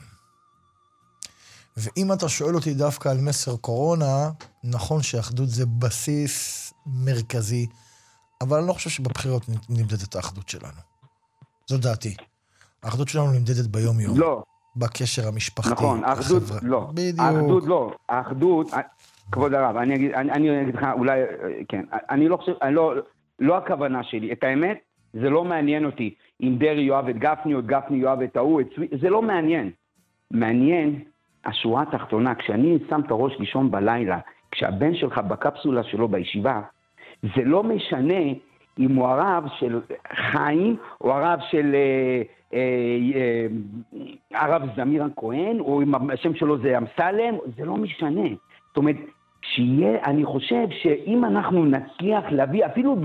ואם אתה שואל אותי דווקא על מסר קורונה, נכון שאחדות זה בסיס מרכזי, אבל אני לא חושב שבבחירות נמדדת האחדות שלנו. זו דעתי. האחדות שלנו נמדדת ביום יום. לא. בקשר המשפחתי. נכון, האחדות לא. בדיוק. האחדות לא. האחדות, כבוד הרב, אני אגיד לך, אולי, כן, אני לא חושב, לא הכוונה שלי. את האמת, זה לא מעניין אותי. אם דרי יאהב את גפני, או גפני יאהב את ההוא, זה לא מעניין. מעניין השורה התחתונה, כשאני שם את הראש לישון בלילה, כשהבן שלך בקפסולה שלו בישיבה, זה לא משנה אם הוא הרב של חיים, או הרב של הרב זמיר הכהן, או אם השם שלו זה אמסלם, זה לא משנה. זאת אומרת, אני חושב שאם אנחנו נצליח להביא, אפילו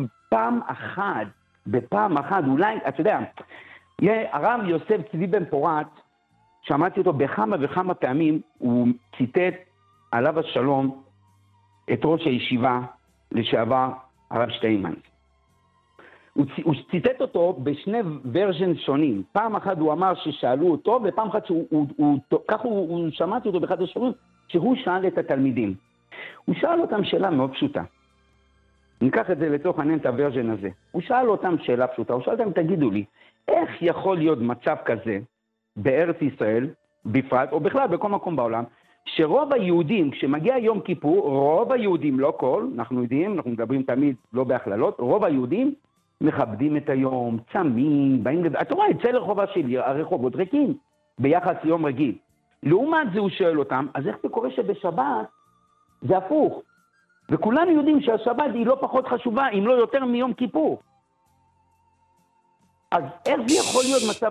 בפעם אחת, אולי, אתה יודע, הרב יוסף צבי בן פורת, שמעתי אותו בכמה וכמה פעמים, הוא ציטט עליו השלום את ראש הישיבה לשעבר הרב שטיינמן. הוא ציטט אותו בשני ורז'ן שונים. פעם אחת הוא אמר ששאלו אותו, ופעם אחת ככה הוא שמעתי אותו באחד השיעורים, שהוא שאל את התלמידים. הוא שאל אותם שאלה מאוד פשוטה. ניקח את זה לתוך העניין את הוורז'ן הזה. הוא שאל אותם שאלה פשוטה, הוא שאל אותם, תגידו לי, איך יכול להיות מצב כזה בארץ ישראל, בפרט, או בכלל בכל מקום בעולם, שרוב היהודים, כשמגיע יום כיפור, רוב היהודים, לא כל, אנחנו יודעים, אנחנו מדברים תמיד לא בהכללות, רוב היהודים מכבדים את היום, צמים, באים אתה רואה, אצל הרחובה שלי, הרחובות ריקים, ביחס ליום רגיל. לעומת זה הוא שואל אותם, אז איך זה קורה שבשבת זה הפוך? וכולנו יודעים שהשבת היא לא פחות חשובה, אם לא יותר מיום כיפור. אז איך זה יכול להיות מצב?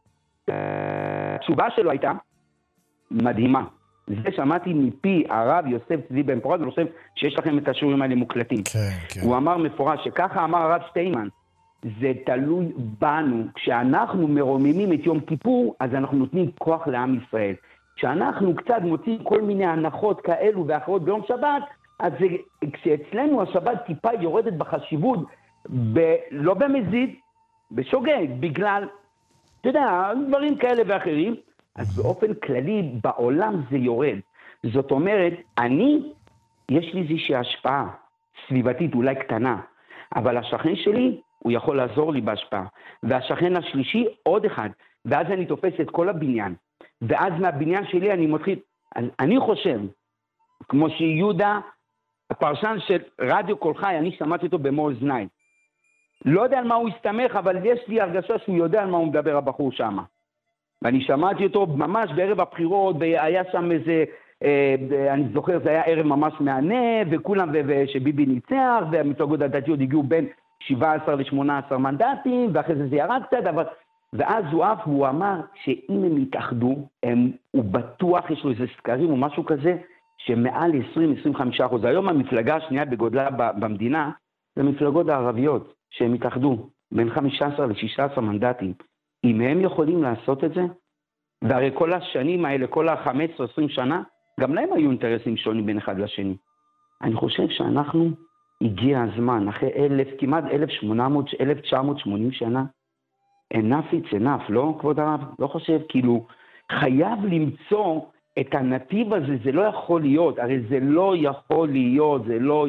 התשובה שלו הייתה מדהימה. זה שמעתי מפי הרב יוסף צבי בן פורת, ואני חושב שיש לכם את השיעורים האלה מוקלטים. כן. הוא אמר מפורש שככה אמר הרב שטיינמן, זה תלוי בנו. כשאנחנו מרוממים את יום כיפור, אז אנחנו נותנים כוח לעם ישראל. כשאנחנו קצת מוצאים כל מיני הנחות כאלו ואחרות ביום שבת, אז כשאצלנו השבת טיפה יורדת בחשיבות, לא במזיד, בשוגג, בגלל, אתה יודע, דברים כאלה ואחרים, אז באופן כללי בעולם זה יורד. זאת אומרת, יש לי איזושהי השפעה סביבתית, אולי קטנה, אבל השכן שלי, הוא יכול לעזור לי בהשפעה. והשכן השלישי, עוד אחד, ואז אני תופס את כל הבניין. ואז מהבניין שלי אני מתחיל, אני חושב, כמו שיהודה, הפרשן של רדיו קול חי, אני שמעתי אותו במו אוזניי. לא יודע על מה הוא הסתמך, אבל יש לי הרגשה שהוא יודע על מה הוא מדבר הבחור שם. ואני שמעתי אותו ממש בערב הבחירות, והיה שם איזה, אני זוכר, זה היה ערב ממש מענה, וכולם, שביבי ניצח, והמפלגות הדתיות הגיעו בין 17 ל-18 מנדטים, ואחרי זה ירד קצת, אבל... ואז הוא אמר שאם הם יתאחדו, הוא בטוח, יש לו איזה סקרים או משהו כזה, שמעל 20-25%. היום המפלגה השנייה בגודלה במדינה, זה מפלגות הערביות, שהם יתאחדו בין 15 ל-16 מנדטים. אם הם יכולים לעשות את זה, והרי כל השנים האלה, כל ה-15-20 שנה, גם להם היו אינטרסים שונים בין אחד לשני. אני חושב שאנחנו, הגיע הזמן, אחרי כמעט 1980 שנה, enough it's enough, לא כבוד הרב? לא חושב, כאילו, חייב למצוא את הנתיב הזה, זה לא יכול להיות, הרי זה לא יכול להיות,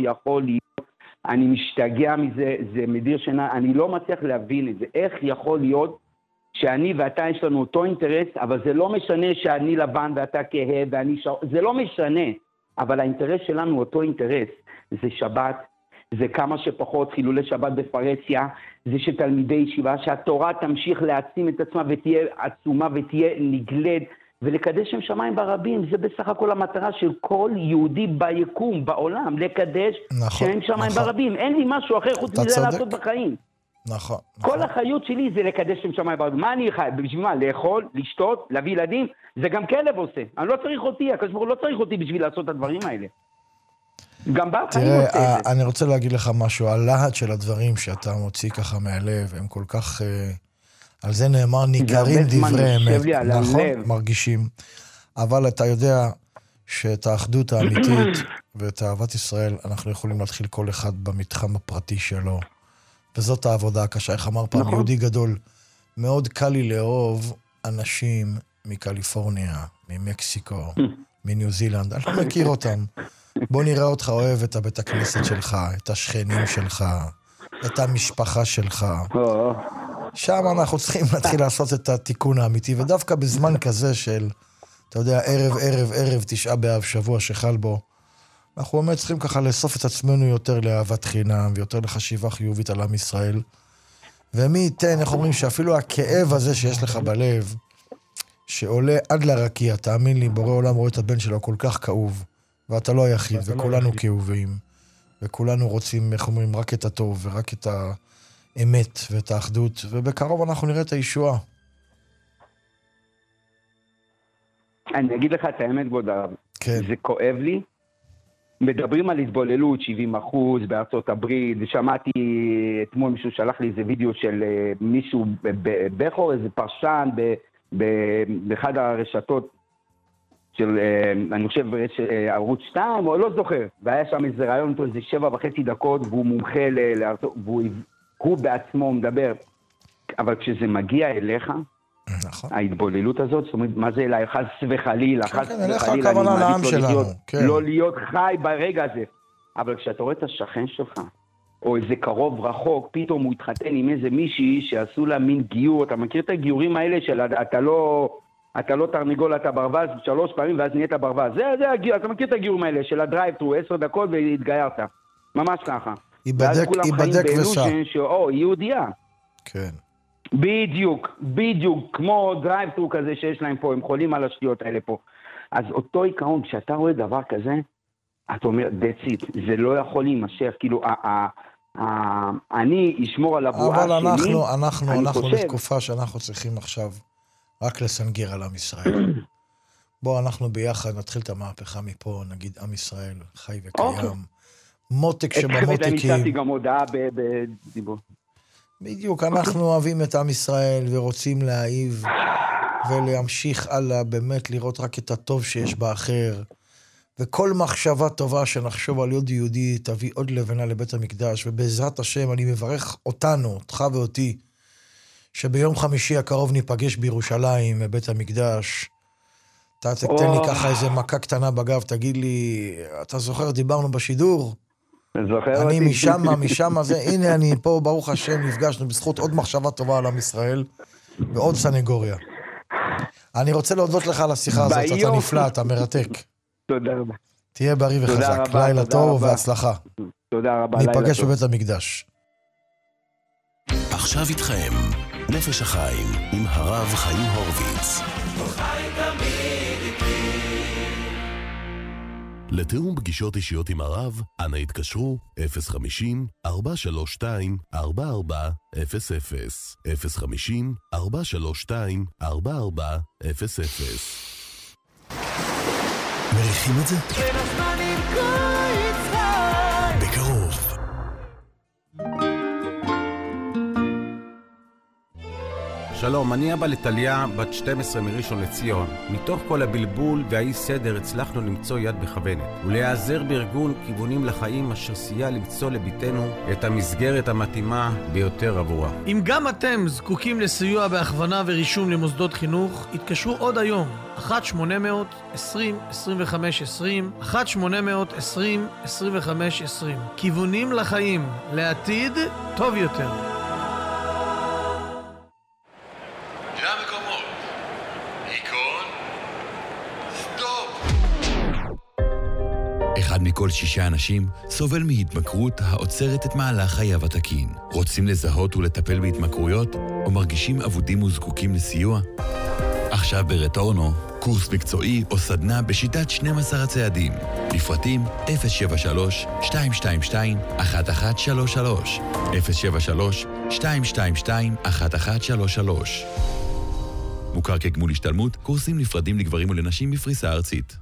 אני משתגע מזה, זה מדיר שינה, אני לא מצליח להבין את זה, איך יכול להיות שאני ואתה יש לנו אותו אינטרס, אבל זה לא משנה שאני לבן ואתה כהה ואני זה לא משנה, אבל האינטרס שלנו אותו אינטרס, זה שבת, זה כמה שפחות חילולי שבת בפרהסיה, זה שתלמידי ישיבה, שהתורה תמשיך להעצים את עצמה ותהיה עצומה ותהיה נגלד, ולקדש שם שמיים ברבים, זה בסך הכל המטרה של כל יהודי ביקום, בעולם, לקדש שם שמיים ברבים. אין לי משהו אחר חוץ מזה לעשות בחיים. נכון. כל החיות שלי זה לקדש שם שמיים ברבים. מה אני חי? בשביל מה? לאכול, לשתות, להביא ילדים? זה גם כלב עושה. אני לא צריך אותי, הקדוש ברוך הוא לא צריך אותי בשביל לעשות את הדברים האלה. גם בעל חיים עושה את זה. אני רוצה להגיד לך משהו, הלהט של הדברים שאתה מוציא ככה מהלב, הם כל כך... על זה נאמר ניכרים דברי אמת, נכון? מרגישים. אבל אתה יודע שאת האחדות האמיתית ואת אהבת ישראל, אנחנו יכולים להתחיל כל אחד במתחם הפרטי שלו. וזאת העבודה הקשה, איך אמר פעם יהודי גדול. מאוד קל לי לאהוב אנשים מקליפורניה, ממקסיקו, מניו זילנד. אני לא מכיר אותם. בוא נראה אותך אוהב את בית הכנסת שלך, את השכנים שלך, את המשפחה שלך. שם אנחנו צריכים להתחיל לעשות את התיקון האמיתי, ודווקא בזמן כזה של, אתה יודע, ערב, 9 באב, שבוע שחל בו, אנחנו באמת צריכים ככה לאסוף את עצמנו יותר לאהבת חינם, ויותר לחשיבה חיובית על עם ישראל. ומי ייתן, איך אומרים, שאפילו הכאב הזה שיש לך בלב, שעולה עד לרקיע, תאמין לי, בורא עולם רואה את הבן שלו כל כך כאוב, ואתה לא היחיד, וכולנו כאובים, וכולנו רוצים, איך אומרים, רק את הטוב, ורק את האמת ואת האחדות, ובקרוב אנחנו נראה את הישועה. אני אגיד לך את האמת, כבוד הרב. כן. זה כואב לי. מדברים על התבוללות 70% בארצות הברית, ושמעתי אתמול מישהו שלח לי איזה וידאו של מישהו בחור, איזה פרשן באחד הרשתות של, אני חושב, ערוץ 2, או לא זוכר, והיה שם איזה רעיון אותו, איזה 7.5 דקות, והוא מומחה לארצות, והוא בעצמו מדבר, אבל כשזה מגיע אליך, נכון. ההתבוללות הזאת, זאת אומרת, מה זה אליי? חס וחלילה, כן, אליך הכוונה לעם שלנו. לא להיות חי ברגע הזה. אבל כשאתה רואה את השכן שלך, או איזה קרוב רחוק, פתאום הוא התחתן עם איזה מישהי שעשו לה מין גיור, אתה מכיר את הגיורים האלה של אתה לא תרנגול, אתה ברווז 3 פעמים ואז נהיית ברווז. זה הגיור, אתה מכיר את הגיורים האלה של הדרייב-טרו, 10 דקות והתגיירת. ממש ככה. ייבדק וסע. היא יהודייה. כן. בדיוק, כמו דרייב-טרו כזה שיש להם פה, הם חולים על השטויות האלה פה. אז אותו עיקרון, כשאתה רואה דבר כזה, אתה אומר, that's it, זה לא יכול להימשך, כאילו, אני אשמור על הבועה שלי. אבל אנחנו לתקופה שאנחנו צריכים עכשיו רק לסנגר על עם ישראל. בוא, אנחנו ביחד נתחיל את המהפכה מפה, נגיד עם ישראל חי וקיים. מותק שבמותקים. אני הצעתי גם הודעה בדיבור. בדיוק, אנחנו אוהבים את עם ישראל ורוצים להאהיב ולהמשיך הלאה, באמת לראות רק את הטוב שיש באחר. וכל מחשבה טובה שנחשוב על עוד יהודי תביא עוד לבנה לבית המקדש, ובעזרת השם אני מברך אותנו, אותך ואותי, שביום חמישי הקרוב ניפגש בירושלים בבית המקדש. אתה תתן לי ככה איזה מכה קטנה בגב, תגיד לי, אתה זוכר, דיברנו בשידור? אני משם זה, הנה אני פה, ברוך השם, נפגשנו בזכות עוד מחשבה טובה על עם ישראל, ועוד סנגוריה. אני רוצה להודות לך על השיחה הזאת, אתה נפלא, אתה מרתק. תודה רבה. תהיה בריא וחזק, לילה טוב והצלחה. תודה רבה, לילה טוב. ניפגש בבית המקדש. עכשיו איתכם, נפש החיים, עם הרב חיים הורוביץ. לתיאום פגישות אישיות עם הרב, אנא התקשרו 050-432-4400, 050-432-4400. מריחים את זה? בקרוב. שלום, אני אבא לטליה, בת 12 מראשון לציון. מתוך כל הבלבול והאי סדר הצלחנו למצוא יד בכוונת ולהיעזר בארגון כיוונים לחיים אשר סייע למצוא לביתנו את המסגרת המתאימה ביותר עבורה. אם גם אתם זקוקים לסיוע בהכוונה ורישום למוסדות חינוך, התקשרו עוד היום 1-800-20-25-20, 1-800-20-25-20. כיוונים לחיים, לעתיד טוב יותר. המקומות. היכון. סטופ. 1 מכל 6 אנשים סובל מהתמכרות העוצרת את מהלך חייו התקין. רוצים לזהות ולטפל בהתמכרויות או מרגישים אבודים וזקוקים לסיוע? עכשיו ברטורנו, קורס מקצועי או סדנה בשיטת 12 הצעדים. לפרטים 073-222-1133, 073-222-1133. מוכר כגמול השתלמות, קורסים נפרדים לגברים ולנשים בפריסה ארצית.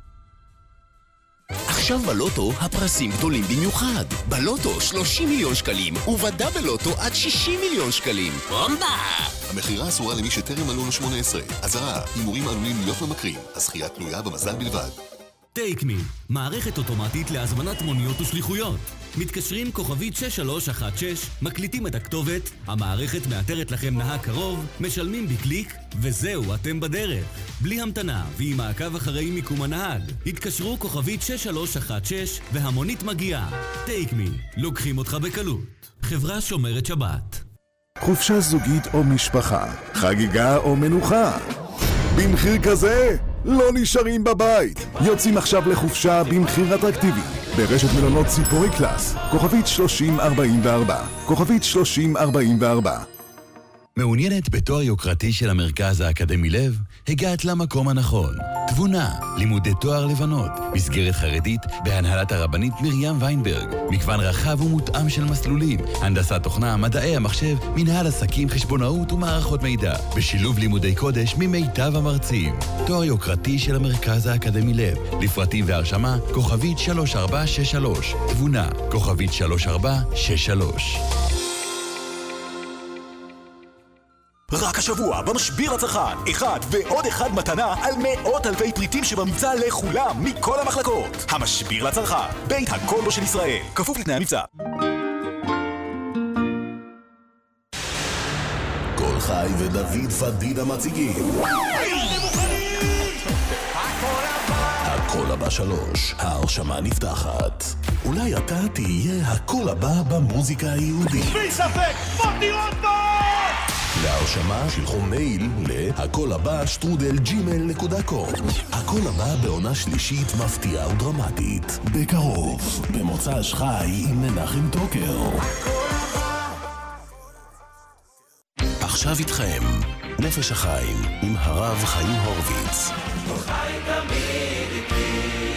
עכשיו בלוטו הפרסים גדולים במיוחד. בלוטו 30 מיליון שקלים, ובדאבל לוטו עד 60 מיליון שקלים. רומבה! המחירה אסורה למי שטרם מלאו לו 18. אזהרה, הימורים עלולים להיות ממכרים. הזכייה תלויה במזל בלבד. טייק מי, מערכת אוטומטית להזמנת מוניות ושליחויות. מתקשרים כוכבית 6316, מקליטים את הכתובת, המערכת מאתרת לכם נהג קרוב, משלמים בקליק, וזהו, אתם בדרך. בלי המתנה ועם מעקב אחרי מיקום הנהג. התקשרו כוכבית 6316 והמונית מגיעה. טייק מי, לוקחים אותך בקלות. חברה שומרת שבת. חופשה זוגית או משפחה, חגיגה או מנוחה. במחיר כזה לא נשארים בבית. יוצאים עכשיו לחופשה במחיר אטרקטיבי ברשת מלונות ציפורי קלאס, כוכבית 3044, כוכבית 3044. מעוניינת בתואר יוקרתי של המרכז האקדמי לב? הגעת למקום הנכון. תבונה, לימודי תואר לבנות, מסגרת חרדית בהנהלת הרבנית מרים ויינברג, מגוון רחב ומותאם של מסלולים, הנדסת תוכנה, מדעי המחשב, מנהל עסקים, חשבונאות ומערכות מידע, בשילוב לימודי קודש ממיטב המרצים. תואר יוקרתי של המרכז האקדמי לב, לפרטים והרשמה, כוכבית 3463, תבונה, כוכבית 3463. רק השבוע במשביר לצרכן, אחד ועוד אחד מתנה על מאות אלפי פריטים שבמבצע לכולם מכל המחלקות. המשביר לצרכן, בית הקולבו של ישראל, כפוף לתנאי המבצע. כל חי ודוד פדידה מציגים הקול הבא 3, ההרשמה נפתחת. אולי אתה תהיה הקול הבא במוזיקה היהודית. בלי ספק, פדיעות בו! להרשמה שלחו מייל להקולבא@gmail.com. הקול הבא בעונה שלישית מפתיעה ודרמטית. בקרוב, במוצ"ש חי עם מנחם טוקר. עכשיו איתכם, נפש החיים עם הרב חיים הורוביץ. חי תמיד איתי.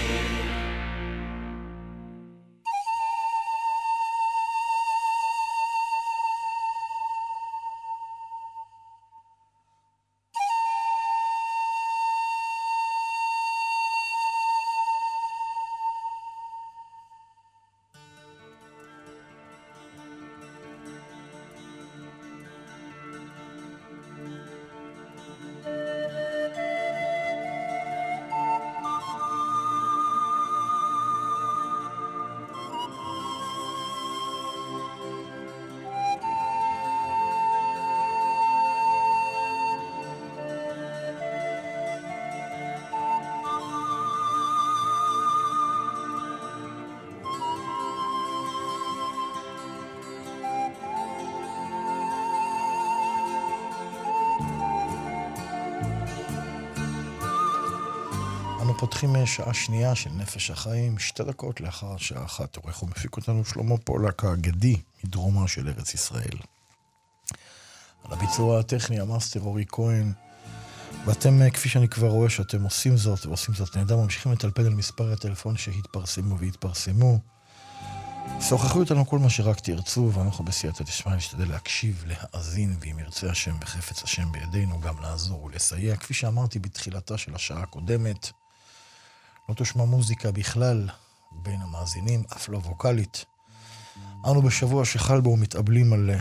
פותחים שעה שנייה של נפש החיים, 2 דקות לאחר שעה 1. עורך ומפיק אותנו שלמה פולק האגדי מדרומה של ארץ ישראל. על הביצוע הטכני המאסטר אורי כהן, ואתם, כפי שאני כבר רואה שאתם עושים זאת ועושים זאת נהדר, ממשיכים לטלפן על מספר הטלפון שהתפרסמו והתפרסמו. שוחחו איתנו כל מה שרק תרצו, ואנחנו בסייעתא דשמיא נשתדל להקשיב, להאזין, ואם ירצה השם וחפץ השם בידינו גם לעזור ולסייע. כפי שאמרתי בתחילתה של השעה הקודמת, לא תושמע מוזיקה בכלל בין המאזינים, אף לא ווקלית. אנו בשבוע שחל בו מתאבלים על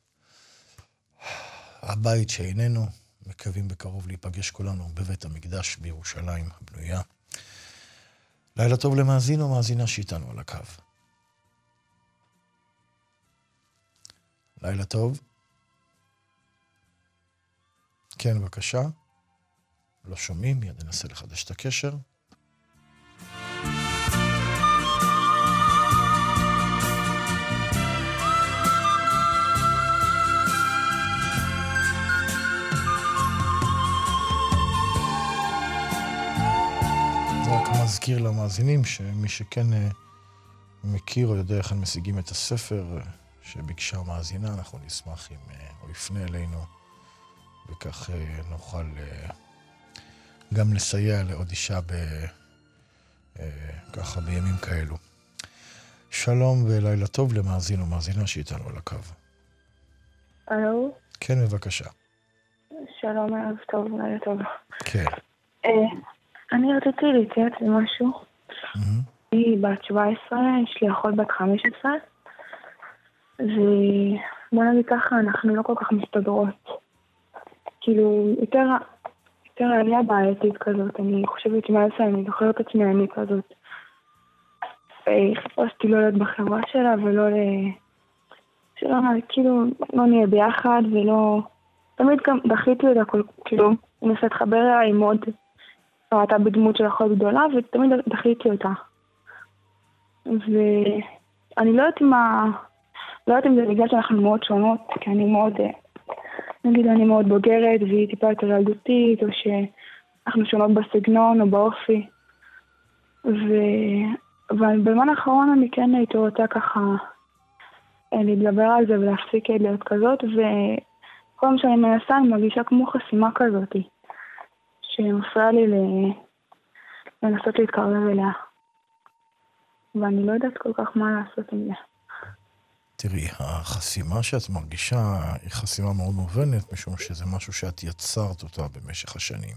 הבית שאיננו, מקווים בקרוב להיפגש כולנו בבית המקדש בירושלים הבנויה. לילה טוב למאזין או מאזינה שאיתנו על הקו. לילה טוב. כן, בבקשה. לא שומעים, מיד ננסה לחדש את הקשר. מזכיר למאזינים שמי שכן מכיר או יודע איך הם משיגים את הספר שביקשה המאזינה, אנחנו נשמח אם הוא יפנה אלינו וכך נוכל גם לסייע לעוד אישה ככה בימים כאלו. שלום ולילה טוב למאזין או מאזינה שאיתנו על הקו. אלו? כן, בבקשה. שלום, ערב טוב, לילה טוב. כן. אני רציתי להתייעץ למשהו. היא בת 17, יש לי אחות בת 15, ובוא נגיד ככה, אנחנו לא כל כך מסתדרות. כאילו, יותר יותר עלייה בעייתית כזאת. אני חושבת שמאז שאני זוכרת את עצמי אני כזאת. חיפשתי לא להיות בחברה שלה ולא שלא, כאילו, לא נהיה ביחד ולא... תמיד גם דחיתי אותה, כאילו, אני מנסה להתחבר אליה עם מאוד... ראתה בדמות של אחות גדולה, ותמיד דחיתי אותה. ואני לא יודעת אם זה בגלל שאנחנו מאוד שונות, כי אני מאוד... נגיד, אני מאוד בוגרת, והיא טיפה יותר ילדותית, או שאנחנו שונות בסגנון או באופי. אבל בזמן האחרון אני כן הייתי רוצה ככה להתגבר על זה ולהפסיק להיות כזאת, וכל מה שאני מנסה אני מרגישה כמו חסימה כזאת, שמפריעה לי לנסות להתקרב אליה. ואני לא יודעת כל כך מה לעשות עם זה. תראי, החסימה שאת מרגישה היא חסימה מאוד מובנת, משום שזה משהו שאת יצרת אותה במשך השנים.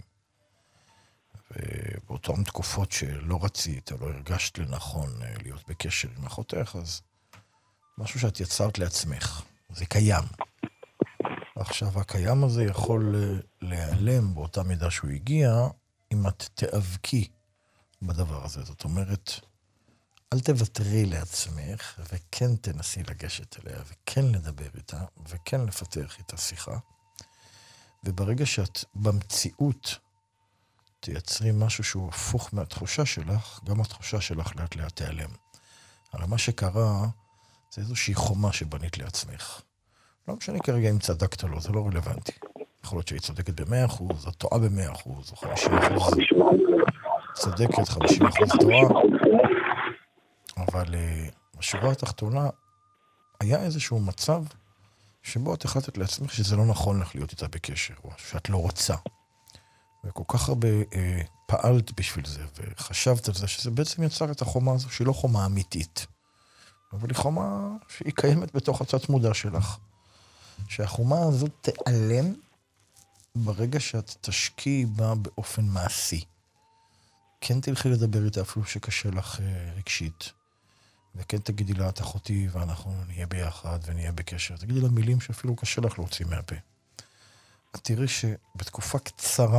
ובאותן תקופות שלא רצית או לא הרגשת לנכון להיות בקשר עם אחותך, אז משהו שאת יצרת לעצמך. זה קיים. עכשיו, הקיים הזה יכול להיעלם באותה מידה שהוא הגיע, אם את תאבקי בדבר הזה. זאת אומרת, אל תוותרי לעצמך, וכן תנסי לגשת אליה, וכן לדבר איתה, וכן לפתח איתה שיחה. וברגע שאת במציאות תייצרי משהו שהוא הפוך מהתחושה שלך, גם התחושה שלך לאט לאט תיעלם. אבל מה שקרה, זה איזושהי חומה שבנית לעצמך. לא משנה כרגע אם צדקת או לא, זה לא רלוונטי. יכול להיות שהיא צודקת ב-100%, או טועה ב-100%, או 50% צודקת, 50% טועה. אבל בשורה התחתונה, היה איזשהו מצב שבו את החלטת לעצמך שזה לא נכון לך להיות איתה בקשר, או שאת לא רוצה. וכל כך הרבה פעלת בשביל זה, וחשבת על זה, שזה בעצם יצר את החומה הזו, שהיא לא חומה אמיתית. אבל היא חומה שהיא קיימת בתוך הצד מודע שלך. שהחומה הזו תיעלם ברגע שאת תשקיעי בה באופן מעשי. כן תלכי לדבר איתה אפילו שקשה לך רגשית. וכן תגידי לה, את אחותי, ואנחנו נהיה ביחד ונהיה בקשר. תגידי לה מילים שאפילו קשה לך להוציא מהפה. את תראי שבתקופה קצרה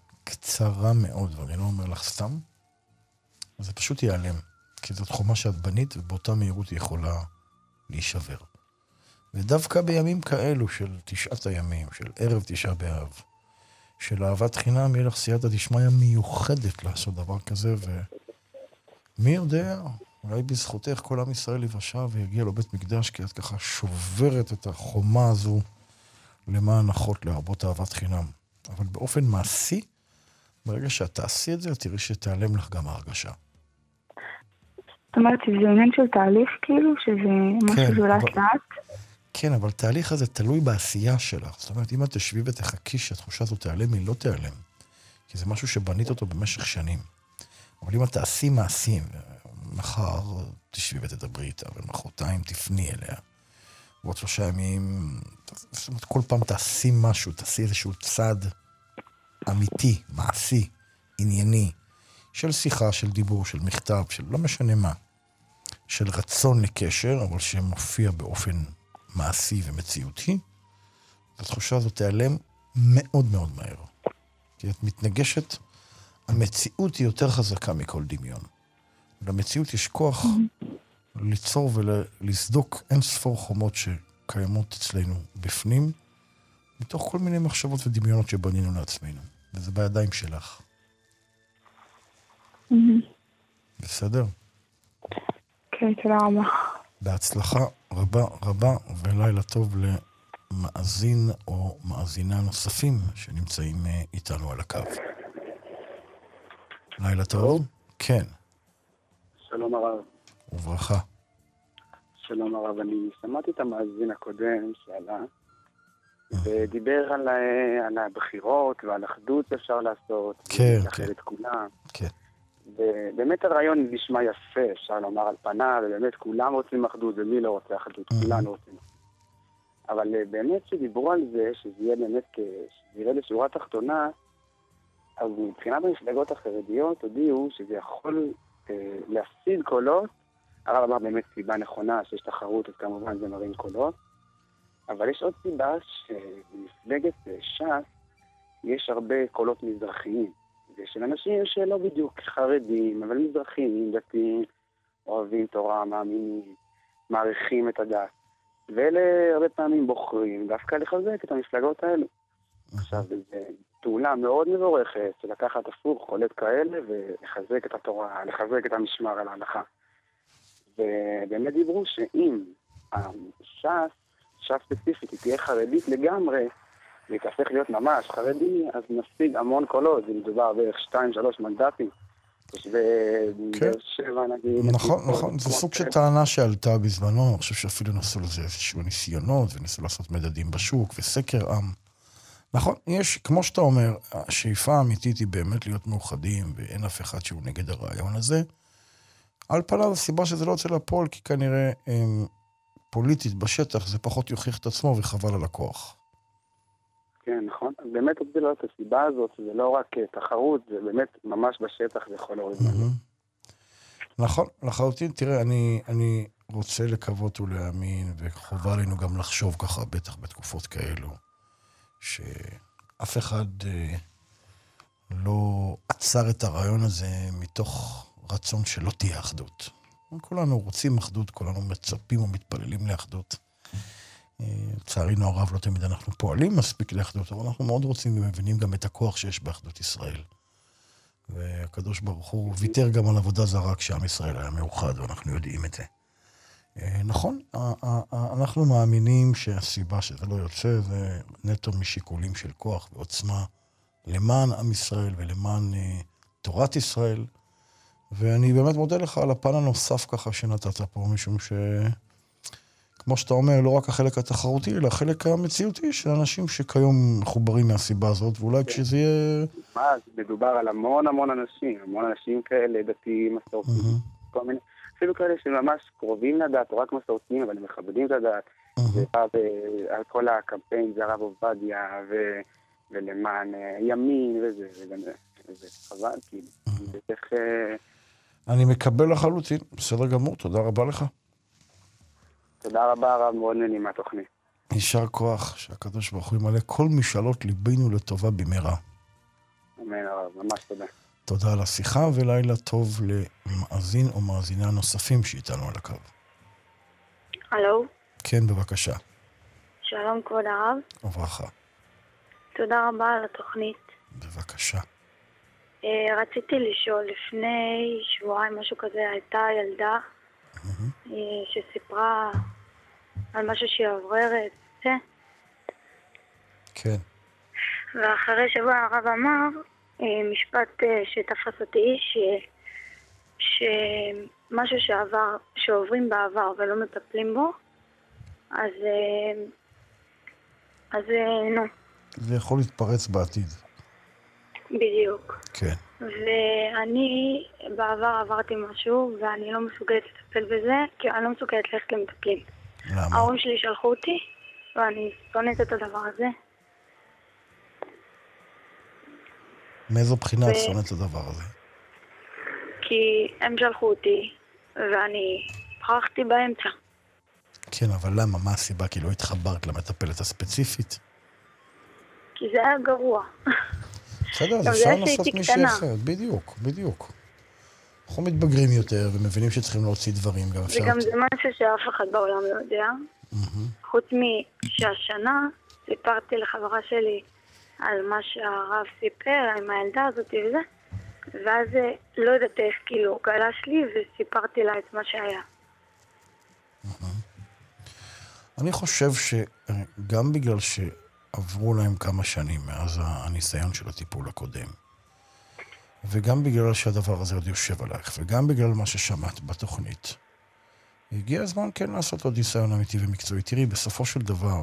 מאוד, ואני לא אומר לך סתם, זה פשוט ייעלם. כי זאת חומה שאת בנית, ובאותה מהירות היא יכולה להישבר. ודווקא בימים כאלו של 9 הימים, של ערב 9 באב, של אהבת חינם, יהיה לך סייעתא דשמיא מיוחדת לעשות דבר כזה, ומי יודע, אולי בזכותך כל עם ישראל יבשע ויגיע לו בית מקדש, כי את ככה שוברת את החומה הזו למען אחות להרבות אהבת חינם. אבל באופן מעשי, ברגע שאת תעשי את זה, את תראי שתעלם לך גם ההרגשה. זאת אומרת, זה עניין של תהליך כאילו, שזה משהו זולת לאט? כן, אבל תהליך הזה תלוי בעשייה שלך. זאת אומרת, אם את תשבי ותחכי שהתחושה הזו תיעלם, היא לא תיעלם. כי זה משהו שבנית אותו במשך שנים. אבל אם את תעשי מעשים, מחר תשבי ותדברי איתה, ומחרתיים תפני אליה. ועוד 3 ימים, זאת אומרת, כל פעם תעשי משהו, תעשי איזשהו צעד אמיתי, מעשי, ענייני, של שיחה, של דיבור, של מכתב, של לא משנה מה, של רצון לקשר, אבל שמופיע באופן מעשי ומציאותי, התחושה הזאת תיעלם מאוד מאוד מהר. כי את מתנגשת, המציאות היא יותר חזקה מכל דמיון. למציאות יש כוח ליצור ולסדוק אין ספור חומות שקיימות אצלנו בפנים, מתוך כל מיני מחשבות ודמיונות שבנינו לעצמנו. וזה בידיים שלך. בסדר? כן, תודה רבה. בהצלחה רבה ולילה טוב למאזין או מאזינה נוספים שנמצאים איתנו על הקו. לילה טוב? כן. שלום הרב. וברכה. שלום הרב, אני שמעתי את המאזין הקודם שעלה, ודיבר על הבחירות ועל אחדות שאפשר לעשות. כן, כן. את כולם. כן. ובאמת הרעיון נשמע יפה, אפשר לומר על פניו, ובאמת כולם רוצים אחדות, ומי לא רוצה אחדות, כולנו רוצים. אבל באמת שדיברו על זה, שזה יהיה באמת, שזה יראה לשורה תחתונה, אז מבחינת המפלגות החרדיות הודיעו שזה יכול להפסיד קולות. הרב אמר באמת סיבה נכונה שיש תחרות, אז כמובן זה מרים קולות. אבל יש עוד סיבה שמפלגת ש"ס יש הרבה קולות מזרחיים, ושל אנשים שלא בדיוק חרדים, אבל מזרחיים, דתיים, אוהבים תורה, מאמינים, מעריכים את הדת. ואלה הרבה פעמים בוחרים דווקא לחזק את המפלגות האלו. עכשיו, זו פעולה מאוד מבורכת, לקחת הפוך חולת כאלה ולחזק את התורה, לחזק את המשמר על ההלכה. ובאמת דיברו שאם ש"ס ספציפית היא תהיה חרדית לגמרי, והיא תהפך להיות ממש חרדי, אז נשיג המון קולות, זה מדובר בערך 2-3 מנדטים. נכון, זה סוג של טענה שעלתה בזמנו, אני חושב שאפילו נסו לזה איזשהו ניסיונות, וניסו לעשות מדדים בשוק, וסקר עם. נכון, יש, כמו שאתה אומר, השאיפה האמיתית היא באמת להיות מאוחדים, ואין אף אחד שהוא נגד הרעיון הזה. על פניו, הסיבה שזה לא יוצא לפועל, כי כנראה פוליטית בשטח, זה פחות יוכיח את עצמו וחבל על הכוח. כן, נכון. באמת זה לא את הסיבה הזאת, זה לא רק תחרות, זה באמת ממש בשטח זה יכול להוריד. נכון, לחלוטין. תראה, אני רוצה לקוות ולהאמין, וחובה עלינו גם לחשוב ככה, בטח בתקופות כאלו, שאף אחד לא עצר את הרעיון הזה מתוך רצון שלא תהיה אחדות. כולנו רוצים אחדות, כולנו מצפים ומתפללים לאחדות. לצערינו הרב לא תמיד אנחנו פועלים מספיק לאחדות, אבל אנחנו מאוד רוצים ומבינים גם את הכוח שיש באחדות ישראל. והקדוש ברוך הוא ויתר גם על עבודה זרה כשעם ישראל היה מאוחד, ואנחנו יודעים את זה. נכון, אנחנו מאמינים שהסיבה שזה לא יוצא זה נטו משיקולים של כוח ועוצמה למען עם ישראל ולמען תורת ישראל. ואני באמת מודה לך על הפן הנוסף ככה שנתת פה, משום ש... כמו שאתה אומר, לא רק החלק התחרותי, אלא החלק המציאותי של אנשים שכיום מחוברים מהסיבה הזאת, ואולי כשזה יהיה... מדובר על המון אנשים כאלה, דתיים, מסורתיים, כל מיני, אפילו כאלה שממש קרובים לדת, או רק מסורתיים, אבל הם מכבדים את הדת, ועל כל הקמפיין זה הרב עובדיה, ולמען ימין, וזה חבל, כי זה צריך... אני מקבל לחלוטין, בסדר גמור, תודה רבה לך. תודה רבה, הרב, מאוד נהנים מהתוכנית. יישר כוח, שהקדוש ברוך הוא ימלא כל משאלות ליבנו לטובה במהרה. אמן, הרב, ממש תודה. תודה על השיחה, ולילה טוב למאזין או מאזינה נוספים שאיתנו על הקו. הלו? כן, בבקשה. שלום, כבוד הרב. וברכה. תודה רבה על התוכנית. בבקשה. רציתי לשאול, לפני שבועיים, משהו כזה, הייתה ילדה שסיפרה על משהו שהיא עוברת, כן. ואחרי שבוע הרב אמר משפט שתפס אותי, שמשהו שעוברים בעבר ולא מטפלים בו, אז נו. זה יכול להתפרץ בעתיד. בדיוק. כן. ואני בעבר עברתי משהו, ואני לא מסוגלת לטפל בזה, כי אני לא מסוגלת ללכת למטפלים. למה? ההורים שלי שלחו אותי, ואני שונאת את הדבר הזה. מאיזו בחינה את שונאת את הדבר הזה? כי הם שלחו אותי, ואני פרחתי באמצע. כן, אבל למה? מה הסיבה? כי לא התחברת למטפלת הספציפית? כי זה היה גרוע. בסדר, זה אפשר לעשות מישהי אחרת. בדיוק. אנחנו מתבגרים יותר ומבינים שצריכים להוציא דברים. וגם זה משהו שאף אחד בעולם לא יודע. חוץ משהשנה סיפרתי לחברה שלי על מה שהרב סיפר עם הילדה הזאת וזה, ואז לא יודעת איך, כאילו, גלש לי וסיפרתי לה את מה שהיה. אני חושב שגם בגלל שעברו להם כמה שנים מאז הניסיון של הטיפול הקודם, וגם בגלל שהדבר הזה עוד יושב עלייך, וגם בגלל מה ששמעת בתוכנית, הגיע הזמן כן לעשות עוד ניסיון אמיתי ומקצועי. תראי, בסופו של דבר,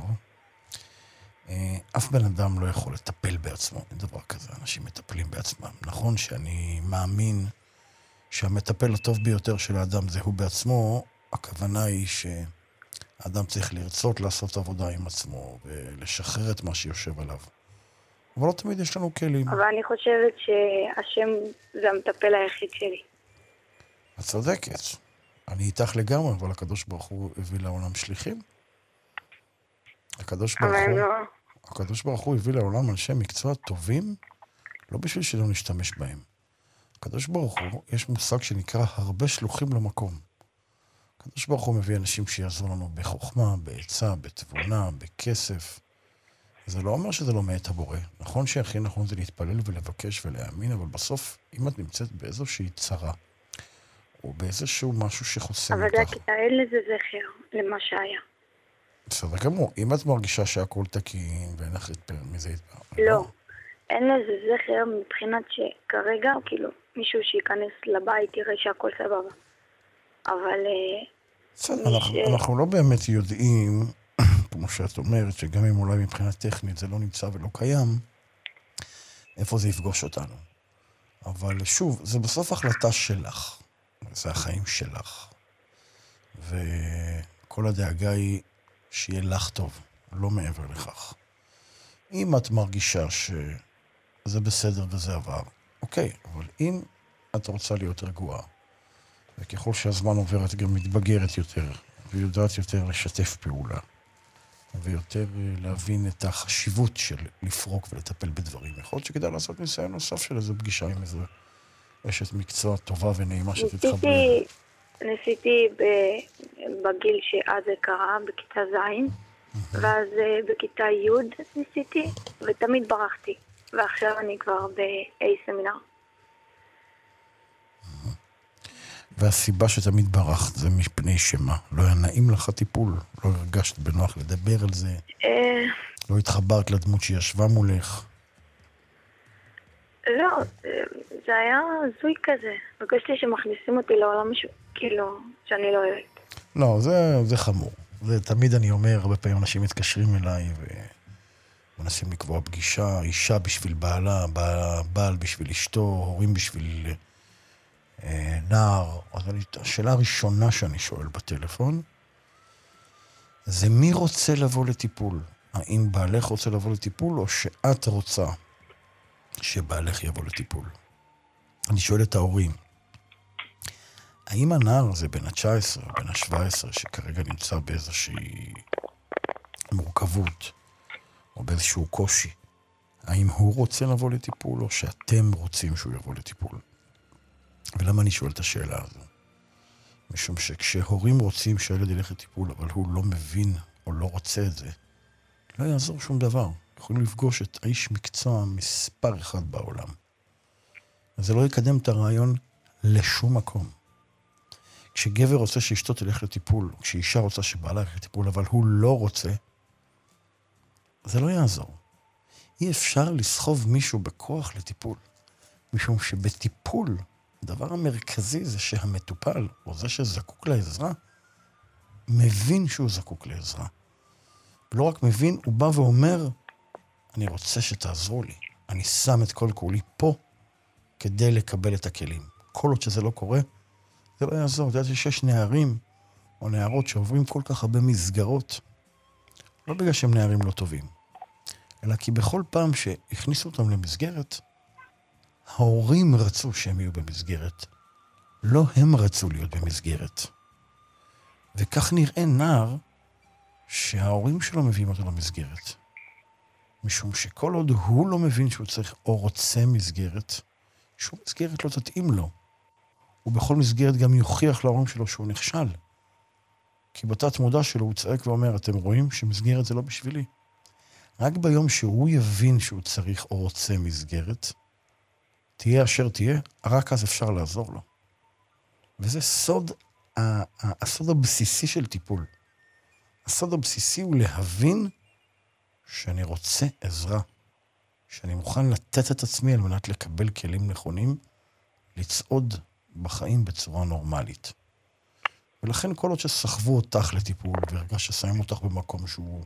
אף בן אדם לא יכול לטפל בעצמו, אין דבר כזה, אנשים מטפלים בעצמם. נכון שאני מאמין שהמטפל הטוב ביותר של האדם זה הוא בעצמו, הכוונה היא שהאדם צריך לרצות לעשות עבודה עם עצמו ולשחרר את מה שיושב עליו. אבל לא תמיד יש לנו כלים. אבל אני חושבת שהשם זה המטפל היחיד שלי. את צודקת. אני איתך לגמרי, אבל הקדוש ברוך הוא הביא לעולם שליחים. הקדוש ברוך הוא... הקדוש ברוך הוא הביא לעולם אנשי מקצוע טובים, לא בשביל שלא נשתמש בהם. הקדוש ברוך הוא, יש מושג שנקרא הרבה שלוחים למקום. הקדוש ברוך הוא מביא אנשים שיעזרו לנו בחוכמה, בעצה, בתבונה, בכסף. זה לא אומר שזה לא מאת הבורא. נכון שהכי נכון זה להתפלל ולבקש ולהאמין, אבל בסוף, אם את נמצאת באיזושהי צרה, או באיזשהו משהו שחוסם אותך... אבל זה אין לזה זכר למה שהיה. בסדר גמור. אם את מרגישה שהכל תקין ואין לך מזה... לא. אין לזה זכר מבחינת שכרגע, כאילו, מישהו שייכנס לבית יראה שהכל סבבה. אבל... אנחנו לא באמת יודעים, כמו שאת אומרת, שגם אם אולי מבחינה טכנית זה לא נמצא ולא קיים, איפה זה יפגוש אותנו. אבל שוב, זה בסוף החלטה שלך. זה החיים שלך. וכל הדאגה היא שיהיה לך טוב, לא מעבר לכך. אם את מרגישה שזה בסדר וזה עבר, אוקיי, אבל אם את רוצה להיות רגועה, וככל שהזמן עובר את גם מתבגרת יותר, ויודעת יותר לשתף פעולה, ויותר להבין את החשיבות של לפרוק ולטפל בדברים. יכול להיות שכדאי לעשות ניסיון נוסף של איזו פגישה עם איזו אשת מקצוע טובה ונעימה שתתחבר. ניסיתי בגיל שאז זה קרה, בכיתה ז', ואז בכיתה י' ניסיתי, ותמיד ברחתי. ועכשיו אני כבר ב-A סמינר. והסיבה שתמיד ברחת זה מפני שמה? לא היה נעים לך טיפול? לא הרגשת בנוח לדבר על זה? לא התחברת לדמות שישבה מולך? לא, זה היה זוי כזה. הרגשתי שמכניסים אותי לעולם משהו, כאילו, שאני לא אוהבת. לא, זה חמור. זה תמיד אני אומר, הרבה פעמים אנשים מתקשרים אליי ומנסים לקבוע פגישה, אישה בשביל בעלה, בעל בשביל אשתו, הורים בשביל נער. אז השאלה הראשונה שאני שואל בטלפון, זה מי רוצה לבוא לטיפול? האם בעלך רוצה לבוא לטיפול, או שאת רוצה שבעלך יבוא לטיפול? אני שואל את ההורים, האם הנער הזה בין ה-19 או בין ה-17 שכרגע נמצא באיזושהי מורכבות או באיזשהו קושי, האם הוא רוצה לבוא לטיפול או שאתם רוצים שהוא יבוא לטיפול? ולמה אני שואל את השאלה הזו? משום שכשהורים רוצים שהילד ילך לטיפול אבל הוא לא מבין או לא רוצה את זה, לא יעזור שום דבר. יכולים לפגוש את האיש מקצוע מספר אחד בעולם. אז זה לא יקדם את הרעיון לשום מקום. כשגבר רוצה שאשתו תלך לטיפול, כשאישה רוצה שבעלה ילך לטיפול, אבל הוא לא רוצה, זה לא יעזור. אי אפשר לסחוב מישהו בכוח לטיפול. משום שבטיפול, הדבר המרכזי זה שהמטופל, או זה שזקוק לעזרה, מבין שהוא זקוק לעזרה. לא רק מבין, הוא בא ואומר, אני רוצה שתעזרו לי. אני שם את כל כולי פה כדי לקבל את הכלים. כל עוד שזה לא קורה, זה לא יעזור. אתה יודע שיש נערים או נערות שעוברים כל כך הרבה מסגרות, לא בגלל שהם נערים לא טובים, אלא כי בכל פעם שהכניסו אותם למסגרת, ההורים רצו שהם יהיו במסגרת. לא הם רצו להיות במסגרת. וכך נראה נער שההורים שלו מביאים אותו למסגרת. משום שכל עוד הוא לא מבין שהוא צריך או רוצה מסגרת, שום מסגרת לא תתאים לו. ובכל מסגרת גם יוכיח להורים שלו שהוא נכשל. כי בתת מודע שלו הוא צעק ואומר, אתם רואים שמסגרת זה לא בשבילי. רק ביום שהוא יבין שהוא צריך או רוצה מסגרת, תהיה אשר תהיה, רק אז אפשר לעזור לו. וזה הסוד הבסיסי של טיפול. הסוד הבסיסי הוא להבין שאני רוצה עזרה, שאני מוכן לתת את עצמי על מנת לקבל כלים נכונים, לצעוד בחיים בצורה נורמלית. ולכן כל עוד שסחבו אותך לטיפול, והרגש ששמים אותך במקום שהוא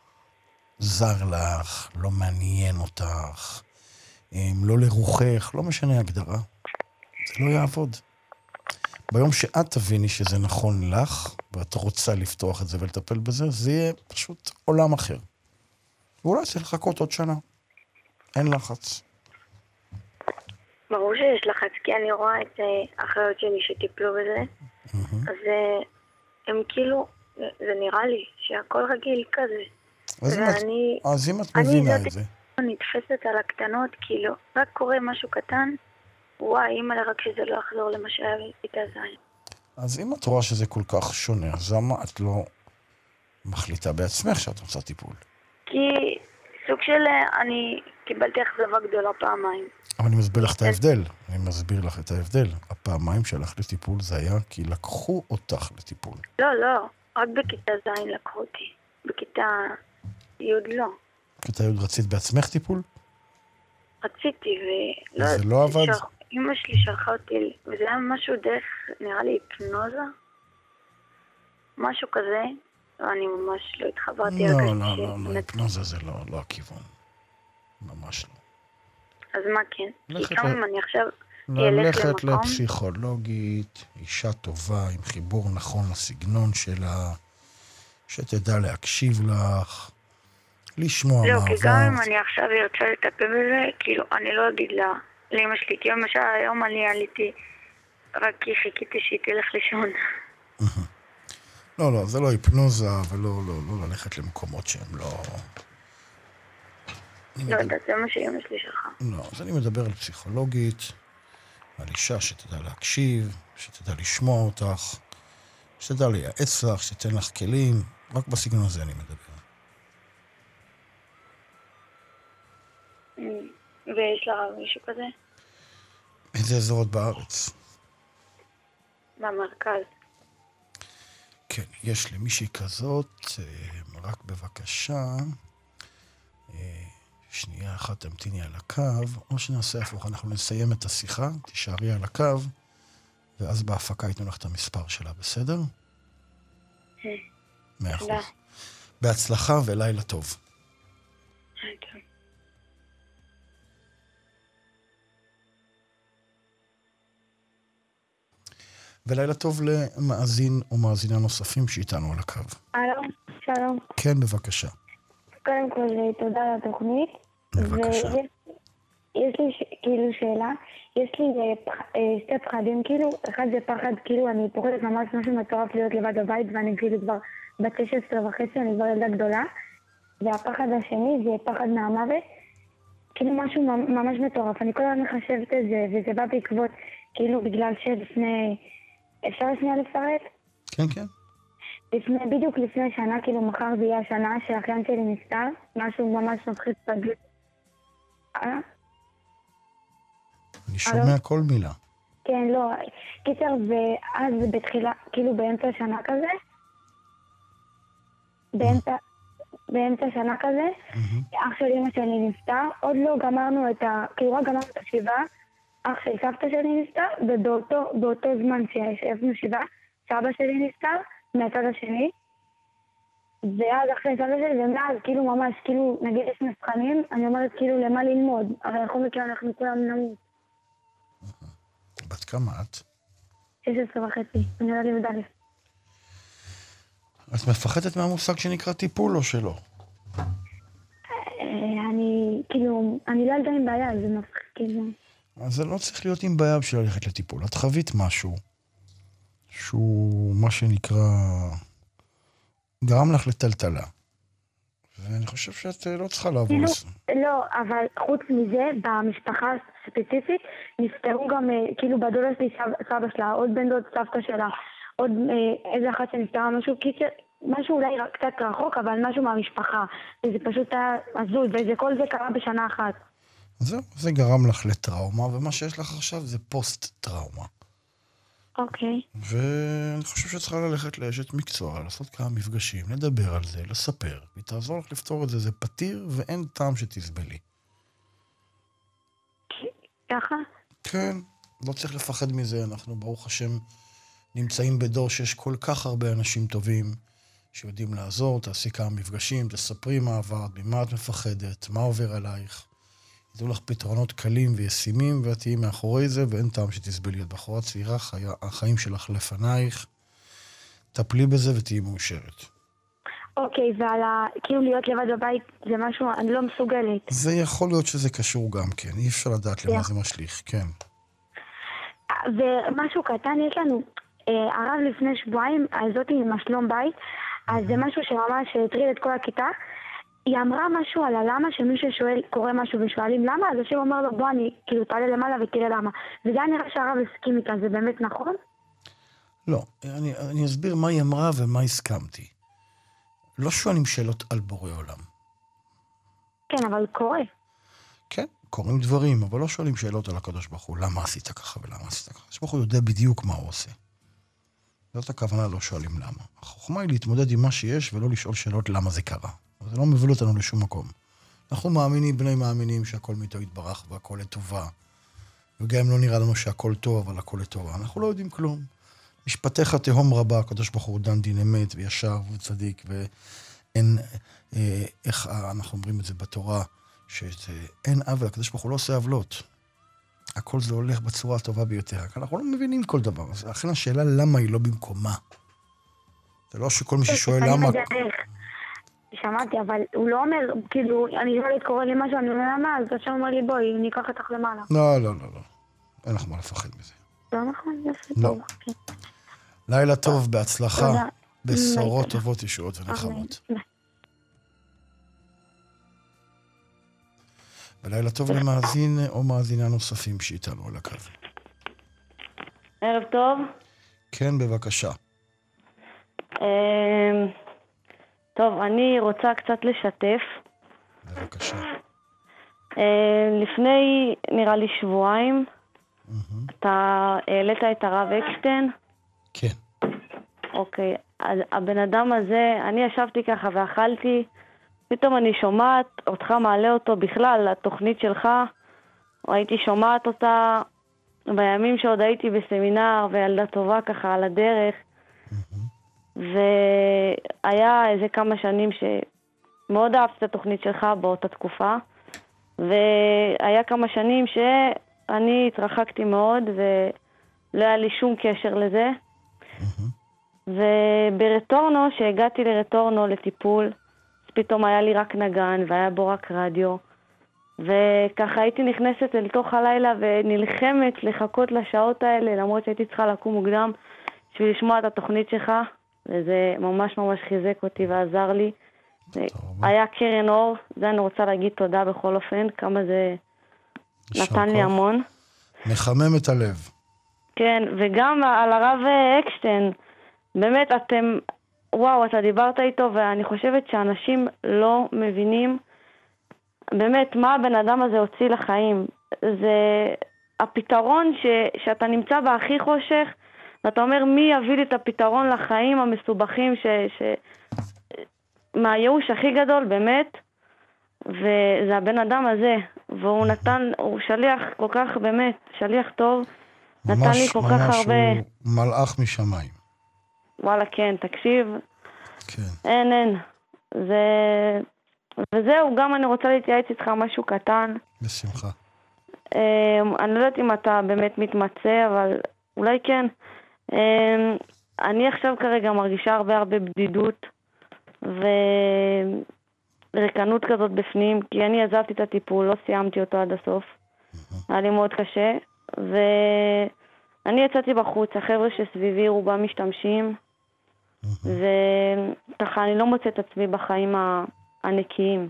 זר לך, לא מעניין אותך, לא לרוחך, לא משנה הגדרה, זה לא יעבוד. ביום שאת תביני שזה נכון לך, ואת רוצה לפתוח את זה ולטפל בזה, זה יהיה פשוט עולם אחר. ואולי צריך לחכות עוד שנה. אין לחץ. ברור שיש לחץ, כי אני רואה את האחיות שלי שטיפלו בזה, אז הם כאילו, זה נראה לי שהכל רגיל כזה. אז אם את מבינה את זה. אני נתפסת על הקטנות, כאילו, רק קורה משהו קטן, וואי, אימא רק שזה לא יחזור למה שהיה בכיתה ז'. אז אם את רואה שזה כל כך שונה, אז למה את לא מחליטה בעצמך שאת רוצה טיפול? כי סוג של, אני קיבלתי אכזבה גדולה פעמיים. אבל אני מסביר לך את ההבדל. אני מסביר לך את ההבדל. הפעמיים שהלך לטיפול זה היה כי לקחו אותך לטיפול. לא, רק בכיתה ז' לקחו אותי. בכיתה י' לא. בכיתה י' רצית בעצמך טיפול? רציתי, ולא... זה לא עבד? אמא שלי שלחה אותי, וזה היה משהו דרך, נראה לי, היפנוזה. משהו כזה, ואני ממש לא התחברתי. לא, היפנוזה זה לא הכיוון. ממש לא. אז מה כן? כי כמה אני עכשיו ילך למקום... ללכת לפסיכולוגית, אישה טובה, עם חיבור נכון לסגנון שלה, שתדע להקשיב לך, לשמוע מה עברת. לא, כי גם אם אני עכשיו ארצה לטפל בזה, כאילו, אני לא אגיד לאמא שלי, כי למשל היום אני עליתי, רק כי חיכיתי שהיא תלך לישון. לא, זה לא היפנוזה, ולא ללכת למקומות שהם לא... לא יודעת, זה מה שאמא שלי שלך. לא, אז אני מדבר על פסיכולוגית, על אישה שתדע להקשיב, שתדע לשמוע אותך, שתדע לייעץ לך, שתתן לך כלים, רק בסגנון הזה אני מדבר. ויש לה מישהו כזה? איזה אזורות בארץ? במרכז. כן, יש לי מישהי כזאת, רק בבקשה, שנייה אחת תמתיני על הקו, או שנעשה הפוך, אנחנו נסיים את השיחה, תישארי על הקו, ואז בהפקה ייתנו לך את המספר שלה, בסדר? 100%. בהצלחה ולילה טוב. ולילה טוב למאזין או מאזינה נוספים שאיתנו על הקו. שלום. כן, בבקשה. קודם כל, תודה על התוכנית. בבקשה. יש לי כאילו שאלה, יש לי שתי פחדים, כאילו, אחד זה פחד, כאילו, אני פוחדת ממש משהו מטורף להיות לבד בבית, ואני כאילו כבר בת 16.5, אני כבר ילדה גדולה, והפחד השני זה פחד מהמוות, כאילו משהו ממש מטורף, אני כל הזמן מחשבת את זה, וזה בא בעקבות, כאילו, בגלל שלפני, אפשר שנייה לפרט? כן. בדיוק לפני שנה, כאילו מחר זה יהיה השנה שהאחיין שלי נפטר, משהו ממש מפחיד פגל. אני שומע כל מילה. כן, לא. קיצר, ואז בתחילה, כאילו באמצע שנה כזה, באמצע שנה כזה, אח של אמא שלי נפטר, עוד לא גמרנו כאילו רק גמרנו את השבעה, אח של סבתא שלי נפטר, ובאותו זמן שישבנו שבעה, סבא שלי נפטר, מהצד השני, ואז אחרי סבא שלי, ומאז, כאילו ממש, כאילו, נגיד יש מבחנים, אני אומרת כאילו למה ללמוד, אבל אנחנו מכיר, אנחנו כולם נמות. בת כמה את? 16.5, אני יודעת לבד. את מפחדת מהמושג שנקרא טיפול או שלא? אני לא ילדה עם בעיה, זה מפחיד, כאילו. אז זה לא צריך להיות עם בעיה בשביל ללכת לטיפול. את חווית משהו שהוא מה שנקרא גרם לך לטלטלה. ואני חושב שאת לא צריכה לעבור לזה. לא, אבל חוץ מזה, במשפחה ספציפית, נפטרו גם, כאילו בדודה שלי סבא שלה, עוד בן דוד סבתא שלה, עוד איזה אחת שנפטרה, משהו אולי קצת רחוק, אבל משהו מהמשפחה. וזה פשוט היה הזוי, וכל זה קרה בשנה אחת. זהו, זה גרם לך לטראומה, ומה שיש לך עכשיו זה פוסט-טראומה. אוקיי. ואני חושב שצריכה ללכת לאשת מקצוע, לעשות כמה מפגשים, לדבר על זה, לספר, והיא תעזור לך לפתור את זה, זה פתיר ואין טעם שתסבלי. ככה? כן, לא צריך לפחד מזה, אנחנו ברוך השם נמצאים בדור שיש כל כך הרבה אנשים טובים שיודעים לעזור, תעשי כמה מפגשים, תספרי מה עברת, במה את מפחדת, מה עובר עלייך. ידעו לך פתרונות קלים וישימים, ואת תהיי מאחורי זה, ואין טעם שתסבלי. את בחורה צעירה, החיים שלך לפנייך, טפלי בזה ותהיי מאושרת. אוקיי, ועל כאילו להיות לבד בבית, זה משהו, אני לא מסוגלת. זה יכול להיות שזה קשור גם כן, אי אפשר לדעת למה זה משליך, כן. ומשהו קטן, יש לנו, הרב לפני שבועיים, הזאת עם השלום בית, אז זה משהו שממש הטריד את כל הכיתה, היא אמרה משהו על הלמה שמישהו שואל, קורא משהו ושואלים למה, אז השם אומר לו בוא אני כאילו תעלה למעלה ותראה למה. וזה היה נראה שהרב הסכים איתה, זה באמת נכון? לא, אני אסביר מה היא אמרה ומה הסכמתי. לא שואלים שאלות על בורא עולם. כן, אבל קורא. כן, קוראים דברים, אבל לא שואלים שאלות על הקדוש ברוך הוא, למה עשית ככה ולמה עשית ככה. הקדוש ברוך הוא יודע בדיוק מה הוא עושה. זאת הכוונה, לא שואלים למה. החוכמה היא להתמודד עם מה שיש ולא לשאול שאלות למה זה קרה. זה לא מביא אותנו לשום מקום. אנחנו מאמינים, בני מאמינים שהכל מאיתו יתברך והכל לטובה. וגם אם לא נראה לנו שהכל טוב, אבל הכל לטובה. אנחנו לא יודעים כלום. משפטיך תהום רבה, הקדוש ברוך הוא דן דין אמת וישר וצדיק, ואין, איך אנחנו אומרים את זה בתורה, שאין עוול, הקדוש ברוך הוא לא עושה עוולות. הכל זה הולך בצורה הטובה ביותר. אנחנו לא מבינים כל דבר. אז לכן השאלה למה היא לא במקומה. זה לא שכל מי ששואל למה... שמעתי, אבל הוא לא אומר, כאילו, אני לא להתקורא לי משהו, אני אומר למה, אז השם אומר לי בואי, ניקח אותך למעלה. לא. אין לך מה לפחד מזה. לא נכון, יפה טוב. לילה טוב, בהצלחה, בשורות טובות, ישועות ונחמות. ולילה טוב למאזין או מאזינה נוספים שאיתנו על הקו. ערב טוב. כן, בבקשה. טוב, אני רוצה קצת לשתף. בבקשה. לפני, נראה לי שבועיים, אתה העלית את הרב אקשטיין? כן. אוקיי, אז הבן אדם הזה, אני ישבתי ככה ואכלתי, פתאום אני שומעת אותך מעלה אותו בכלל, התוכנית שלך, הייתי שומעת אותה בימים שעוד הייתי בסמינר וילדה טובה ככה על הדרך, והיה איזה כמה שנים שמאוד אהבתי את התוכנית שלך באותה תקופה, והיה כמה שנים שאני התרחקתי מאוד ולא היה לי שום קשר לזה. וברטורנו, שהגעתי לרטורנו לטיפול, פתאום היה לי רק נגן והיה בו רק רדיו, וככה הייתי נכנסת אל תוך הלילה ונלחמת לחכות לשעות האלה, למרות שהייתי צריכה לקום מוקדם בשביל לשמוע את התוכנית שלך, וזה ממש ממש חיזק אותי ועזר לי. היה קרן אור, זה אני רוצה להגיד תודה בכל אופן, כמה זה נתן לי המון. מחמם את הלב. כן, וגם על הרב אקשטיין, באמת אתם, וואו, אתה דיברת איתו, ואני חושבת שאנשים לא מבינים באמת מה הבן אדם הזה הוציא לחיים. זה הפתרון שאתה נמצא בהכי חושך, ואתה אומר מי יביא לי את הפתרון לחיים המסובכים מהייאוש הכי גדול באמת, וזה הבן אדם הזה, והוא נתן, הוא שליח כל כך באמת, שליח טוב, נתן לי כל כך הרבה. ממש הוא מלאך משמיים. וואלה כן, תקשיב. כן. אין. וזהו, גם אני רוצה להתייעץ איתך משהו קטן. בשמחה. אני לא יודעת אם אתה באמת מתמצא, אבל אולי כן. אני עכשיו כרגע מרגישה הרבה בדידות וריקנות כזאת בפנים, כי אני עזבתי את הטיפול, לא סיימתי אותו עד הסוף. היה לי מאוד קשה, ואני יצאתי בחוץ, החבר'ה שסביבי רובם משתמשים, וככה אני לא מוצאת עצמי בחיים הנקיים.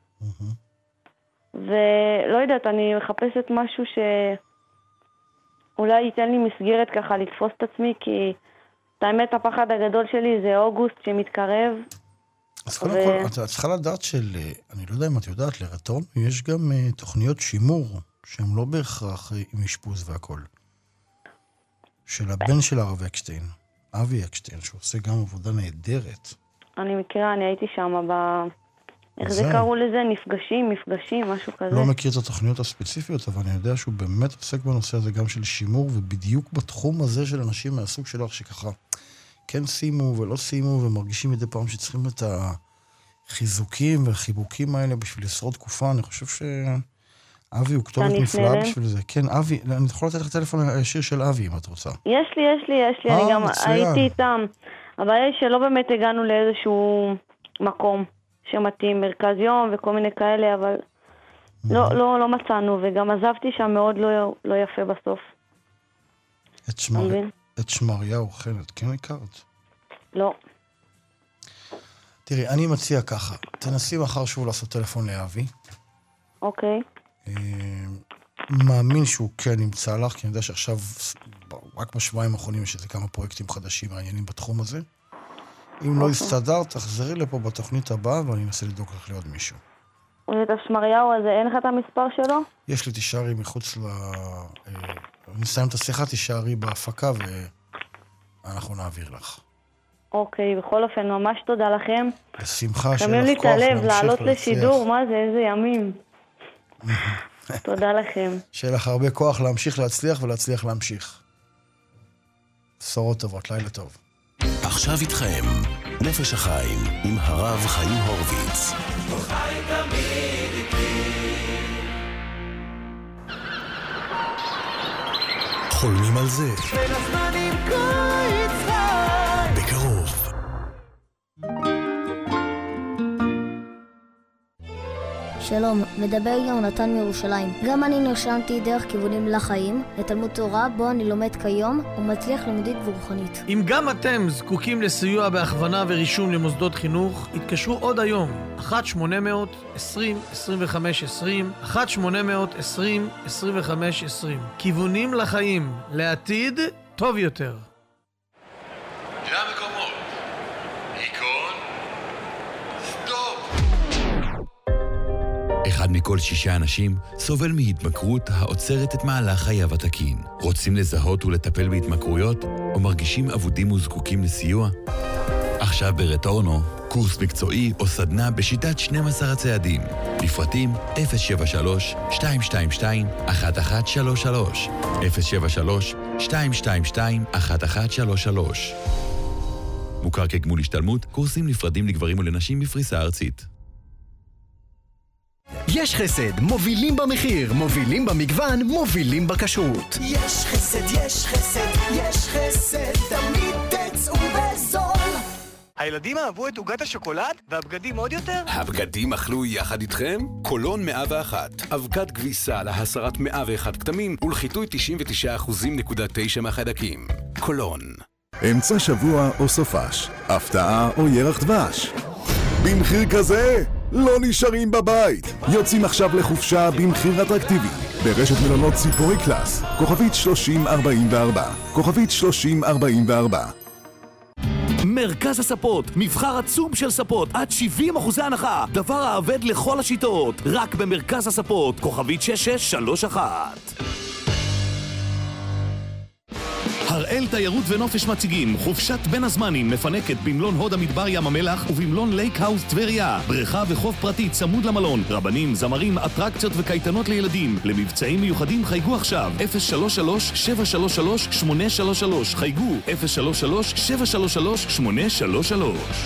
ולא יודעת, אני מחפשת משהו שאולי ייתן לי מסגרת ככה לתפוס את עצמי, כי את האמת הפחד הגדול שלי זה אוגוסט שמתקרב. אז קודם כל, את צריכה לדעת אני לא יודע אם את יודעת, לרטורנו יש גם תוכניות שימור, שהן לא בהכרח עם אשפוז והכל. של הבן של הרב אקשטיין, אבי אקשטיין, שעושה גם עבודה נהדרת. אני מכירה, אני הייתי שם איך זה קראו לזה? מפגשים, משהו כזה. לא מכיר את התוכניות הספציפיות, אבל אני יודע שהוא באמת עוסק בנושא הזה גם של שימור, ובדיוק בתחום הזה של אנשים מהסוג שלך, שככה כן סיימו ולא סיימו, ומרגישים מדי פעם שצריכים את החיזוקים והחיבוקים האלה בשביל לשרוד תקופה. אני חושב שאבי הוא כתובת נפלאה בשביל זה. כן, אבי, אני יכול לתת לך טלפון הישיר של אבי, אם את רוצה. יש לי, אני גם הייתי איתם. הבעיה היא שלא באמת הגענו לאיזשהו מקום שמתאים, מרכז יום וכל מיני כאלה, אבל לא מצאנו, וגם עזבתי שם מאוד לא יפה בסוף. את שמריהו, כן, את כן הכרת? לא. תראי, אני מציע ככה, תנסי מחר שוב לעשות טלפון לאבי. אוקיי. מאמין שהוא כן נמצא לך, כי אני יודע שעכשיו, רק בשבועיים האחרונים יש איזה כמה פרויקטים חדשים מעניינים בתחום הזה. אם לא יסתדר, תחזרי לפה בתוכנית הבאה, ואני אנסה לדאוג לך לעוד מישהו. ואת השמריהו הזה, אין לך את המספר שלו? יש לי, תישארי מחוץ נסיים את השיחה, תישארי בהפקה, ואנחנו נעביר לך. אוקיי, בכל אופן, ממש תודה לכם. בשמחה, שיהיה לך כוח שמים לי את הלב, לעלות להצליח. לשידור, מה זה, איזה ימים. תודה לכם. שיהיה לך הרבה כוח להמשיך להצליח ולהצליח להמשיך. בשורות טובות, לילה טוב. עכשיו איתכם, נפש החיים, עם הרב חיים הורוביץ. חי תמיד איתי. חולמים על זה. בין הזמנים קיץ חי. בקרוב. שלום, מדבר יונתן מירושלים. גם אני נרשמתי דרך כיוונים לחיים, לתלמוד תורה בו אני לומד כיום ומצליח לימודית ורוחנית. אם גם אתם זקוקים לסיוע בהכוונה ורישום למוסדות חינוך, התקשרו עוד היום, 1-800-20-25-20, 1-800-20-25-20. כיוונים לחיים, לעתיד טוב יותר. המקומות. היכון. סטופ. 1 מכל 6 אנשים סובל מהתמכרות העוצרת את מהלך חייו התקין. רוצים לזהות ולטפל בהתמכרויות או מרגישים אבודים וזקוקים לסיוע? עכשיו ברטורנו, קורס מקצועי או סדנה בשיטת 12 הצעדים. לפרטים 073-222-1133 073-222-1133. מוכר כגמול השתלמות, קורסים נפרדים לגברים ולנשים בפריסה ארצית. יש חסד, מובילים במחיר, מובילים במגוון, מובילים בכשרות. יש חסד, יש חסד, יש חסד, תמיד תצאו בזול. הילדים אהבו את עוגת השוקולד והבגדים עוד יותר? הבגדים אכלו יחד איתכם? קולון 101. אבקת כביסה להסרת 101 כתמים ולחיטוי 99.9% מהחיידקים. קולון. אמצע שבוע או סופש, הפתעה או ירח דבש. במחיר כזה לא נשארים בבית. יוצאים עכשיו לחופשה במחיר אטרקטיבי ברשת מלונות ציפורי קלאס, כוכבית 3044, כוכבית 3044. מרכז הספות, מבחר עצום של ספות, עד 70% הנחה, דבר העבד לכל השיטות, רק במרכז הספות, כוכבית 6631. הראל תיירות ונופש מציגים חופשת בין הזמנים מפנקת במלון הוד המדבר ים המלח ובמלון לייק האוס טבריה, בריכה וחוף פרטי צמוד למלון, רבנים, זמרים, אטרקציות וקייטנות לילדים. למבצעים מיוחדים חייגו עכשיו 033-733-833, חייגו 033-733-833.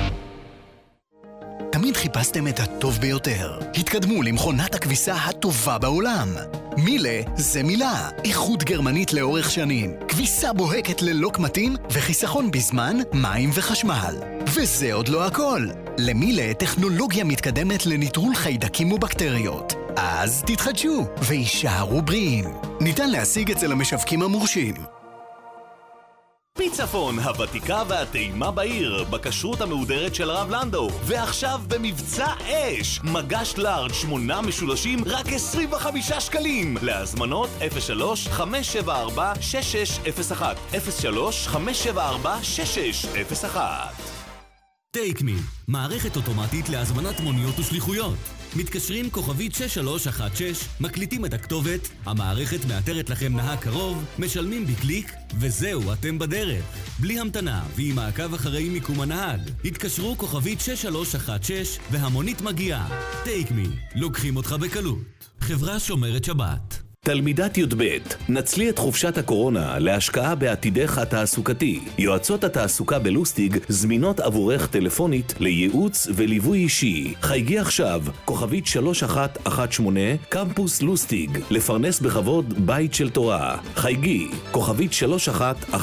תמיד חיפשתם את הטוב ביותר. התקדמו למכונת הכביסה הטובה בעולם. מילה זה מילה. איכות גרמנית לאורך שנים. כביסה בוהקת ללא קמטים וחיסכון בזמן, מים וחשמל. וזה עוד לא הכל. למילה טכנולוגיה מתקדמת לניטרול חיידקים ובקטריות. אז תתחדשו וישארו בריאים. ניתן להשיג אצל המשווקים המורשים. פיצפון, הוותיקה והטעימה בעיר, בכשרות המהודרת של הרב לנדו. ועכשיו במבצע אש, מגש לארג' 8 משולשים, רק 25 שקלים. להזמנות 03-574-6601 03-574-6601. טייקמי, מערכת אוטומטית להזמנת מוניות ושליחויות. מתקשרים כוכבית 6316, מקליטים את הכתובת, המערכת מאתרת לכם נהג קרוב, משלמים בקליק, וזהו, אתם בדרך. בלי המתנה ועם מעקב אחרי מיקום הנהג. התקשרו כוכבית 6316 והמונית מגיעה. טייקמי, לוקחים אותך בקלות. חברה שומרת שבת. תלמידת י"ב, נצלי את חופשת הקורונה להשקעה בעתידך התעסוקתי. יועצות התעסוקה בלוסטיג זמינות עבורך טלפונית לייעוץ וליווי אישי. חייגי עכשיו, כוכבית 3118, קמפוס לוסטיג, לפרנס בכבוד בית של תורה. חייגי, כוכבית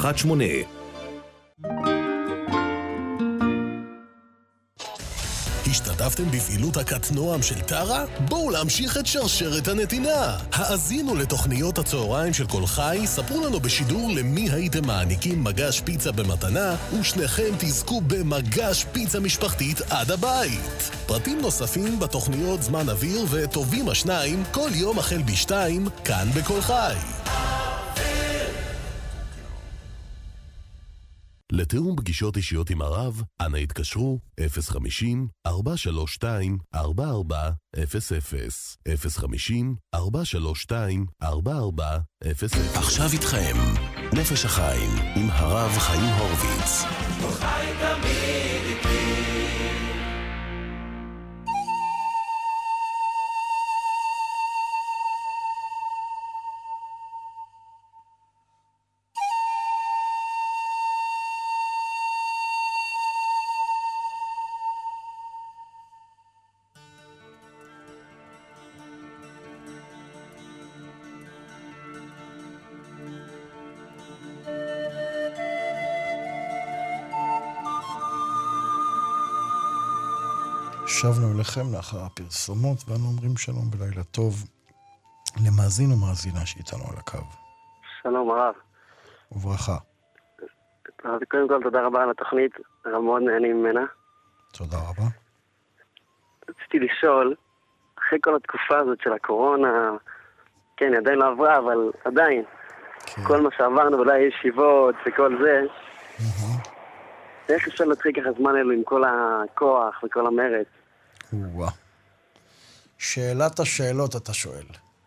3118. השתתפתם בפעילות הקטנועם של טרה? בואו להמשיך את שרשרת הנתינה. האזינו לתוכניות הצהריים של כל חי, ספרו לנו בשידור למי הייתם מעניקים מגש פיצה במתנה, ושניכם תזכו במגש פיצה משפחתית עד הבית. פרטים נוספים בתוכניות זמן אוויר וטובים השניים, כל יום החל ב2, כאן בכל חי. לתיאום פגישות אישיות עם הרב, אנא התקשרו 050-432-4400 050-432-4400. עכשיו איתכם, נפש החיים עם הרב חיים הורוביץ. כל חי תמיד איתי. שבנו אליכם לאחר הפרסומות, ואנו אומרים שלום ולילה טוב למאזין ומאזינה שאיתנו על הקו. שלום הרב. וברכה. קודם כל תודה רבה על התוכנית, אנחנו מאוד נהנים ממנה. תודה רבה. רציתי לשאול, אחרי כל התקופה הזאת של הקורונה, כן, היא עדיין לא עברה, אבל עדיין, כל מה שעברנו, אולי ישיבות וכל זה, איך אפשר להתחיל ככה זמן אלו עם כל הכוח וכל המרץ? שאלת השאלות אתה שואל.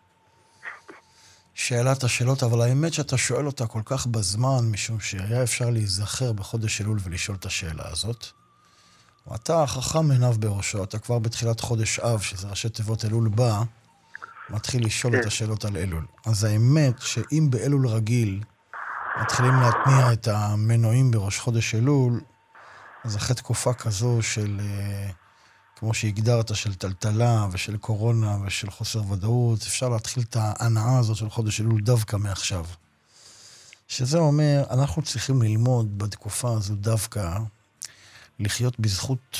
שאלת השאלות, אבל האמת שאתה שואל אותה כל כך בזמן, משום שהיה אפשר להיזכר בחודש אלול ולשאול את השאלה הזאת. ואתה חכם עיניו בראשו, אתה כבר בתחילת חודש אב, שזה ראשי תיבות אלול בא, מתחיל לשאול את השאלות על אלול. אז האמת שאם באלול רגיל מתחילים להתניע את המנועים בראש חודש אלול, אז אחרי תקופה כזו של, כמו שהגדרת, של טלטלה ושל קורונה ושל חוסר ודאות, אפשר להתחיל את ההנאה הזאת של חודש אלול דווקא מעכשיו. שזה אומר, אנחנו צריכים ללמוד בתקופה הזו דווקא לחיות בזכות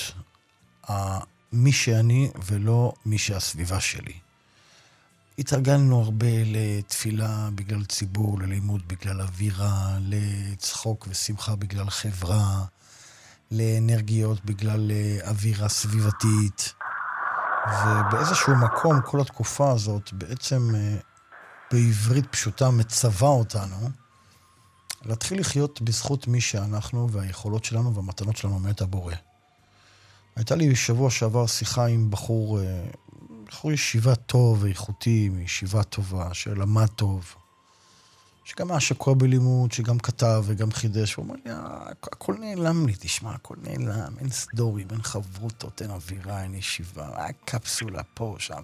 מי שאני ולא מי שהסביבה שלי. התרגלנו הרבה לתפילה בגלל ציבור, ללימוד בגלל אווירה, לצחוק ושמחה בגלל חברה, לאנרגיות בגלל אווירה סביבתית. ובאיזשהו מקום כל התקופה הזאת בעצם בעברית פשוטה מצווה אותנו להתחיל לחיות בזכות מי שאנחנו והיכולות שלנו והמתנות שלנו מאת הבורא. הייתה לי בשבוע שעבר שיחה עם בחור ישיבה טוב ואיכותי, מישיבה טובה, שלמד טוב, שגם היה שקוע בלימוד, שגם כתב וגם חידש, הוא אומר לי, הכל נעלם לי, תשמע, הכל נעלם, אין סדורים, אין חברותות, אין אווירה, אין ישיבה, היה קפסולה פה, שם.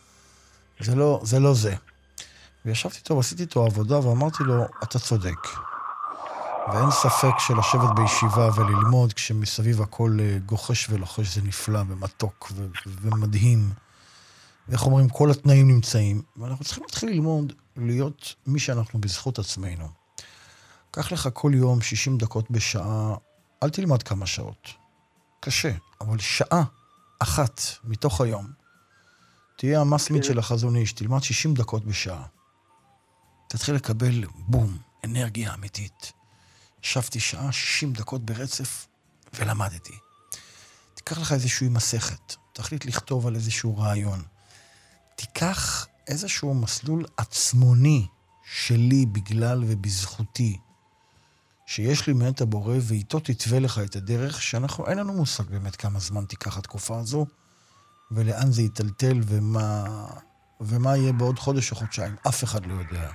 זה לא זה. וישבתי איתו, עשיתי איתו עבודה, ואמרתי לו, אתה צודק. ואין ספק שלשבת בישיבה וללמוד, כשמסביב הכל גוחש ולוחש, זה נפלא ומתוק ומדהים. ואיך אומרים, כל התנאים נמצאים, ואנחנו צריכים להתחיל ללמוד להיות מי שאנחנו בזכות עצמנו. קח לך כל יום 60 דקות בשעה, אל תלמד כמה שעות. קשה, אבל שעה אחת מתוך היום, תהיה המסמית של החזון איש, תלמד 60 דקות בשעה. תתחיל לקבל בום, אנרגיה אמיתית. ישבתי שעה, 60 דקות ברצף, ולמדתי. תיקח לך איזושהי מסכת, תחליט לכתוב על איזשהו רעיון. תיקח איזשהו מסלול עצמוני שלי בגלל ובזכותי, שיש לי מאת הבורא, ואיתו תתווה לך את הדרך, שאנחנו, אין לנו מושג באמת כמה זמן תיקח התקופה הזו, ולאן זה יטלטל, ומה יהיה בעוד חודש או חודשיים. אף אחד לא יודע.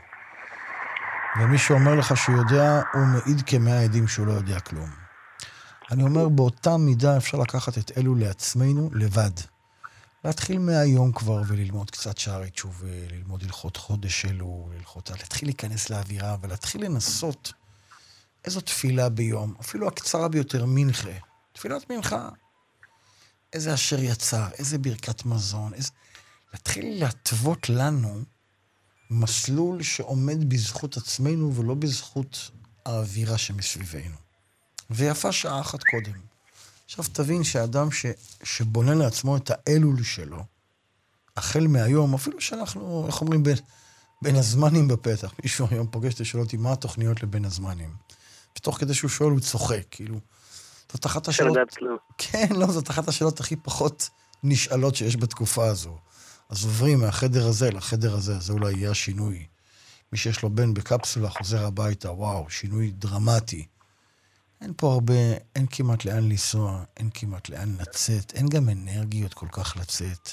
ומי שאומר לך שהוא יודע, הוא מעיד כמאה עדים שהוא לא יודע כלום. אני אומר, באותה מידה אפשר לקחת את אלו לעצמנו לבד. להתחיל מהיום כבר וללמוד קצת שערי תשובה, ללמוד הלכות חודש אלו, להתחיל להיכנס לאווירה ולהתחיל לנסות איזו תפילה ביום, אפילו הקצרה ביותר, מנחה. תפילת מנחה. איזה אשר יצר, איזה ברכת מזון, להתחיל להתוות לנו מסלול שעומד בזכות עצמנו ולא בזכות האווירה שמסביבנו. ויפה שעה אחת קודם. עכשיו תבין שהאדם שבונה לעצמו את האלול שלו, החל מהיום, אפילו שאנחנו, איך אומרים, בין הזמנים בפתח, מישהו היום פוגש את השאלות אותי, מה התוכניות לבין הזמנים? ותוך כדי שהוא שואל, הוא צוחק, כאילו, זאת אחת השאלות... כן, לא, זאת אחת השאלות הכי פחות נשאלות שיש בתקופה הזו. אז עוברים מהחדר הזה לחדר הזה, זה אולי יהיה השינוי. מי שיש לו בן בקפסולה חוזר הביתה, וואו, שינוי דרמטי. אין פה הרבה, אין כמעט לאן לנסוע, אין כמעט לאן לצאת, אין גם אנרגיות כל כך לצאת.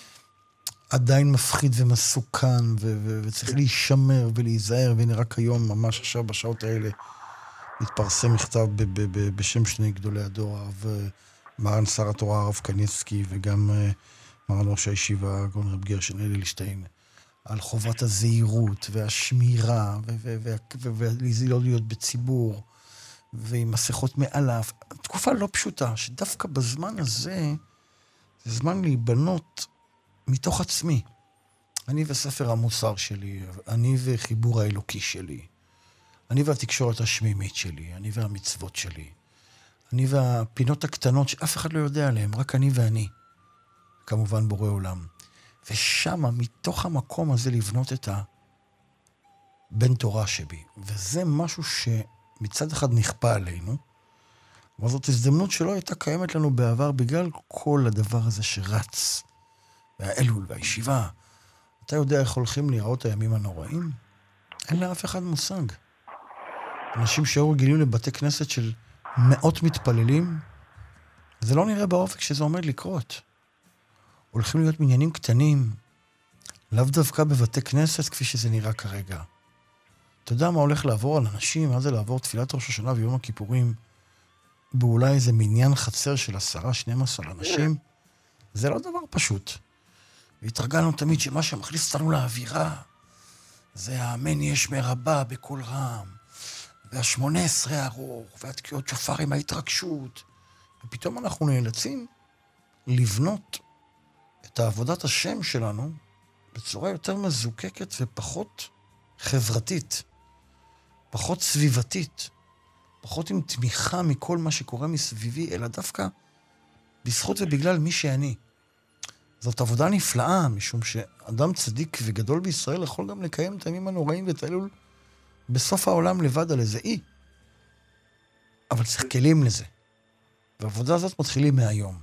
עדיין מפחיד ומסוכן, וצריך להישמר ולהיזהר, והנה רק היום, ממש עכשיו בשעות האלה, מתפרסם מכתב בשם שני גדולי הדור, מרן שר התורה הרב קניבסקי, וגם מרן ראש הישיבה, גאון רב גרשון אדלשטיין, על חובת הזהירות והשמירה, ולא להיות בציבור, ועם מסכות מעליו. תקופה לא פשוטה, שדווקא בזמן הזה, זה זמן להיבנות מתוך עצמי. אני וספר המוסר שלי, אני וחיבור האלוקי שלי, אני והתקשורת השמימית שלי, אני והמצוות שלי, אני והפינות הקטנות שאף אחד לא יודע עליהן, רק אני ואני. כמובן בורא עולם. ושם, מתוך המקום הזה, לבנות את הבן תורה שבי. וזה משהו שמצד אחד נכפה עלינו, אבל זאת הזדמנות שלא הייתה קיימת לנו בעבר, בגלל כל הדבר הזה שרץ. והאלול והישיבה. אתה יודע איך הולכים לראות הימים הנוראים? אין לאף אחד מושג. אנשים שהיו רגילים לבתי כנסת של מאות מתפללים, זה לא נראה באופק שזה עומד לקרות. הולכים להיות מניינים קטנים, לאו דווקא בבתי כנסת כפי שזה נראה כרגע. אתה יודע מה הולך לעבור על אנשים? מה זה לעבור תפילת ראש השנה ויום הכיפורים באולי איזה מניין חצר של 10-12 אנשים? זה לא דבר פשוט. והתרגלנו תמיד שמה שמכניס אותנו לאווירה זה האמן יש מרבה בכל רם, וה-18 הארוך, והתקיעות שופר עם ההתרגשות. ופתאום אנחנו נאלצים לבנות את עבודת השם שלנו בצורה יותר מזוקקת ופחות חברתית, פחות סביבתית, פחות עם תמיכה מכל מה שקורה מסביבי, אלא דווקא בזכות ובגלל מי שאני. זאת עבודה נפלאה, משום שאדם צדיק וגדול בישראל יכול גם לקיים את הימים הנוראים ואת האלול בסוף העולם לבד על איזה אי. אבל צריך כלים לזה. והעבודה הזאת מתחילים מהיום.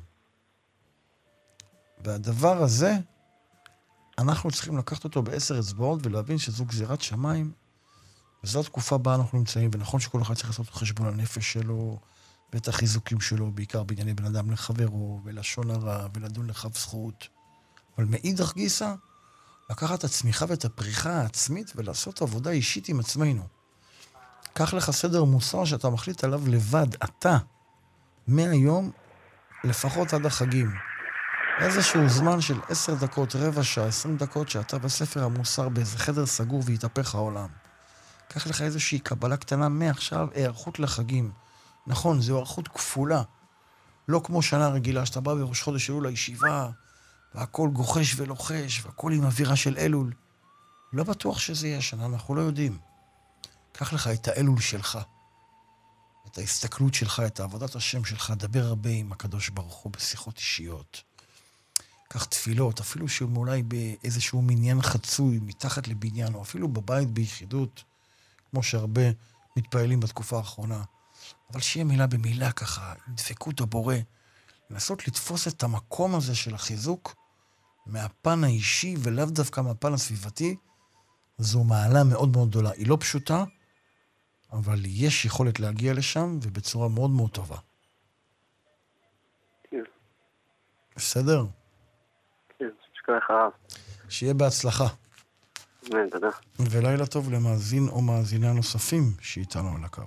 והדבר הזה, אנחנו צריכים לקחת אותו ב10 אצבעות ולהבין שזו גזירת שמיים, וזו התקופה בה אנחנו נמצאים, ונכון שכל אחד צריך לעשות חשבון הנפש שלו, ואת החיזוקים שלו, בעיקר בענייני בן אדם לחברו, ולשון הרע, ולדון לכף זכות. אבל מאידך גיסא, לקחת את הצמיחה ואת הפריחה העצמית, ולעשות עבודה אישית עם עצמנו. קח לך סדר מוסר שאתה מחליט עליו לבד, אתה, מהיום, לפחות עד החגים. איזשהו זמן של 10 דקות, רבע שעה, 20 דקות, שאתה בספר המוסר באיזה חדר סגור ויתהפך העולם. קח לך איזושהי קבלה קטנה מעכשיו, הערכות לחגים. נכון, זו הערכות כפולה. לא כמו שנה רגילה, שאתה בא בראש חודש אלול לישיבה, והכל גוחש ולוחש, והכל עם אווירה של אלול. לא בטוח שזה יהיה שנה, אנחנו לא יודעים. קח לך את האלול שלך, את ההסתכלות שלך, את עבודת השם שלך, דבר הרבה עם הקדוש ברוך הוא בשיחות אישיות. קח תפילות, אפילו שאולי באיזשהו מניין חצוי, מתחת לבניין, או אפילו בבית ביחידות, כמו שהרבה מתפעלים בתקופה האחרונה. אבל שיהיה מילה במילה ככה, עם דפקות הבורא, לנסות לתפוס את המקום הזה של החיזוק, מהפן האישי ולאו דווקא מהפן הסביבתי, זו מעלה מאוד מאוד גדולה. היא לא פשוטה, אבל יש יכולת להגיע לשם, ובצורה מאוד מאוד טובה. כן. בסדר? כן, שכוח הרב. שיהיה בהצלחה. אמן, תודה. ולילה טוב למאזין או מאזינה נוספים שאיתנו על הקו.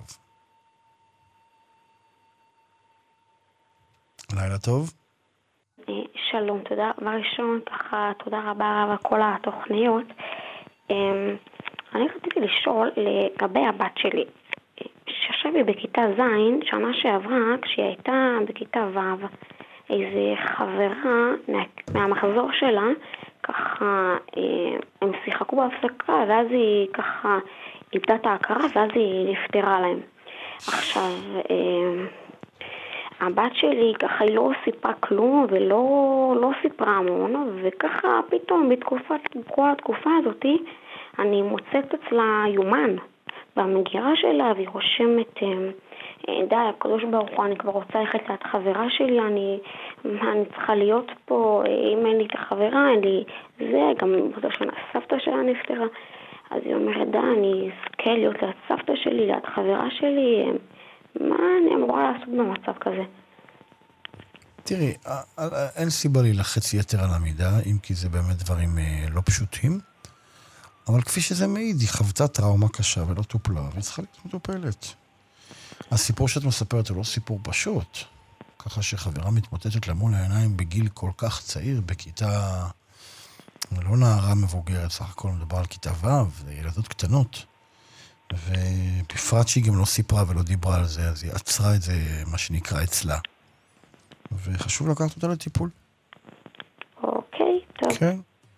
לילה טוב. שלום, תודה. בראשון, ככה, תודה רבה על כל התוכניות. אני רציתי לשאול לגבי הבת שלי, שעכשיו היא בכיתה ז', שנה שעברה, כשהיא הייתה בכיתה ו', איזה חברה מהמחזור שלה, ככה, הם שיחקו בהפסקה, ואז היא ככה איבדה את ההכרה, ואז היא נפטרה להם. עכשיו, הבת שלי ככה היא לא סיפרה כלום ולא סיפרה המון, וככה פתאום בכל התקופה הזאת אני מוצאת אצלה יומן במגירה שלה, והיא רושמת, די, הקדוש ברוך הוא, אני כבר רוצה ללכת ליד חברה שלי, אני צריכה להיות פה, אם אין לי את החברה, אין לי זה, גם באותה שנה סבתא שלה נפטרה, אז היא אומרת, די, אני אזכה להיות ליד סבתא שלי, ליד חברה שלי, מה אני אמורה לעשות במצב כזה? תראי, אין סיבה להילחץ יתר על המידה, אם כי זה באמת דברים לא פשוטים, אבל כפי שזה מעיד, היא חוותה טראומה קשה ולא טופלה, והיא צריכה להיות מטופלת. הסיפור שאת מספרת הוא לא סיפור פשוט, ככה שחברה מתמוטטת למול העיניים בגיל כל כך צעיר, בכיתה, לא נערה מבוגרת, סך הכל מדבר על כיתה ו', ילדות קטנות, ובפרט שהיא גם לא סיפרה ולא דיברה על זה, אז היא עצרה את זה, מה שנקרא, אצלה. וחשוב לקחת אותה לטיפול. אוקיי, טוב. כן.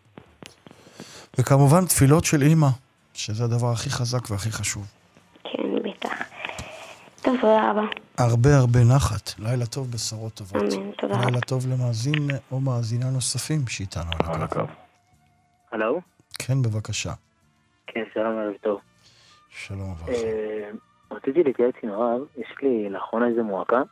וכמובן תפילות של אמא, שזה הדבר הכי חזק והכי חשוב. כן, בטח. טוב, תודה רבה. הרבה נחת. לילה טוב, בשורות טובות. אמן, תודה רבה. לילה טוב למאזין או מאזינה נוספים שאיתנו על הקו. הלו? כן, בבקשה. כן, שלום, ערב טוב. שלום וברכה. רציתי להתייעץ עם הרב, יש לי לאחרונה איזה מועקה,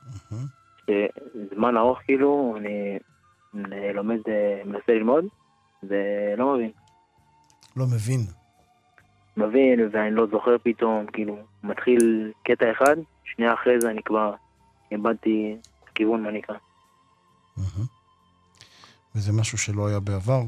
שזמן ארוך כאילו, אני מנסה ללמוד, ולא מבין. לא מבין? מבין, ואני לא זוכר פתאום, כאילו, מתחיל קטע אחד, שנייה אחרי זה אני כבר איבדתי כיוון מניקה. וזה משהו שלא היה בעבר?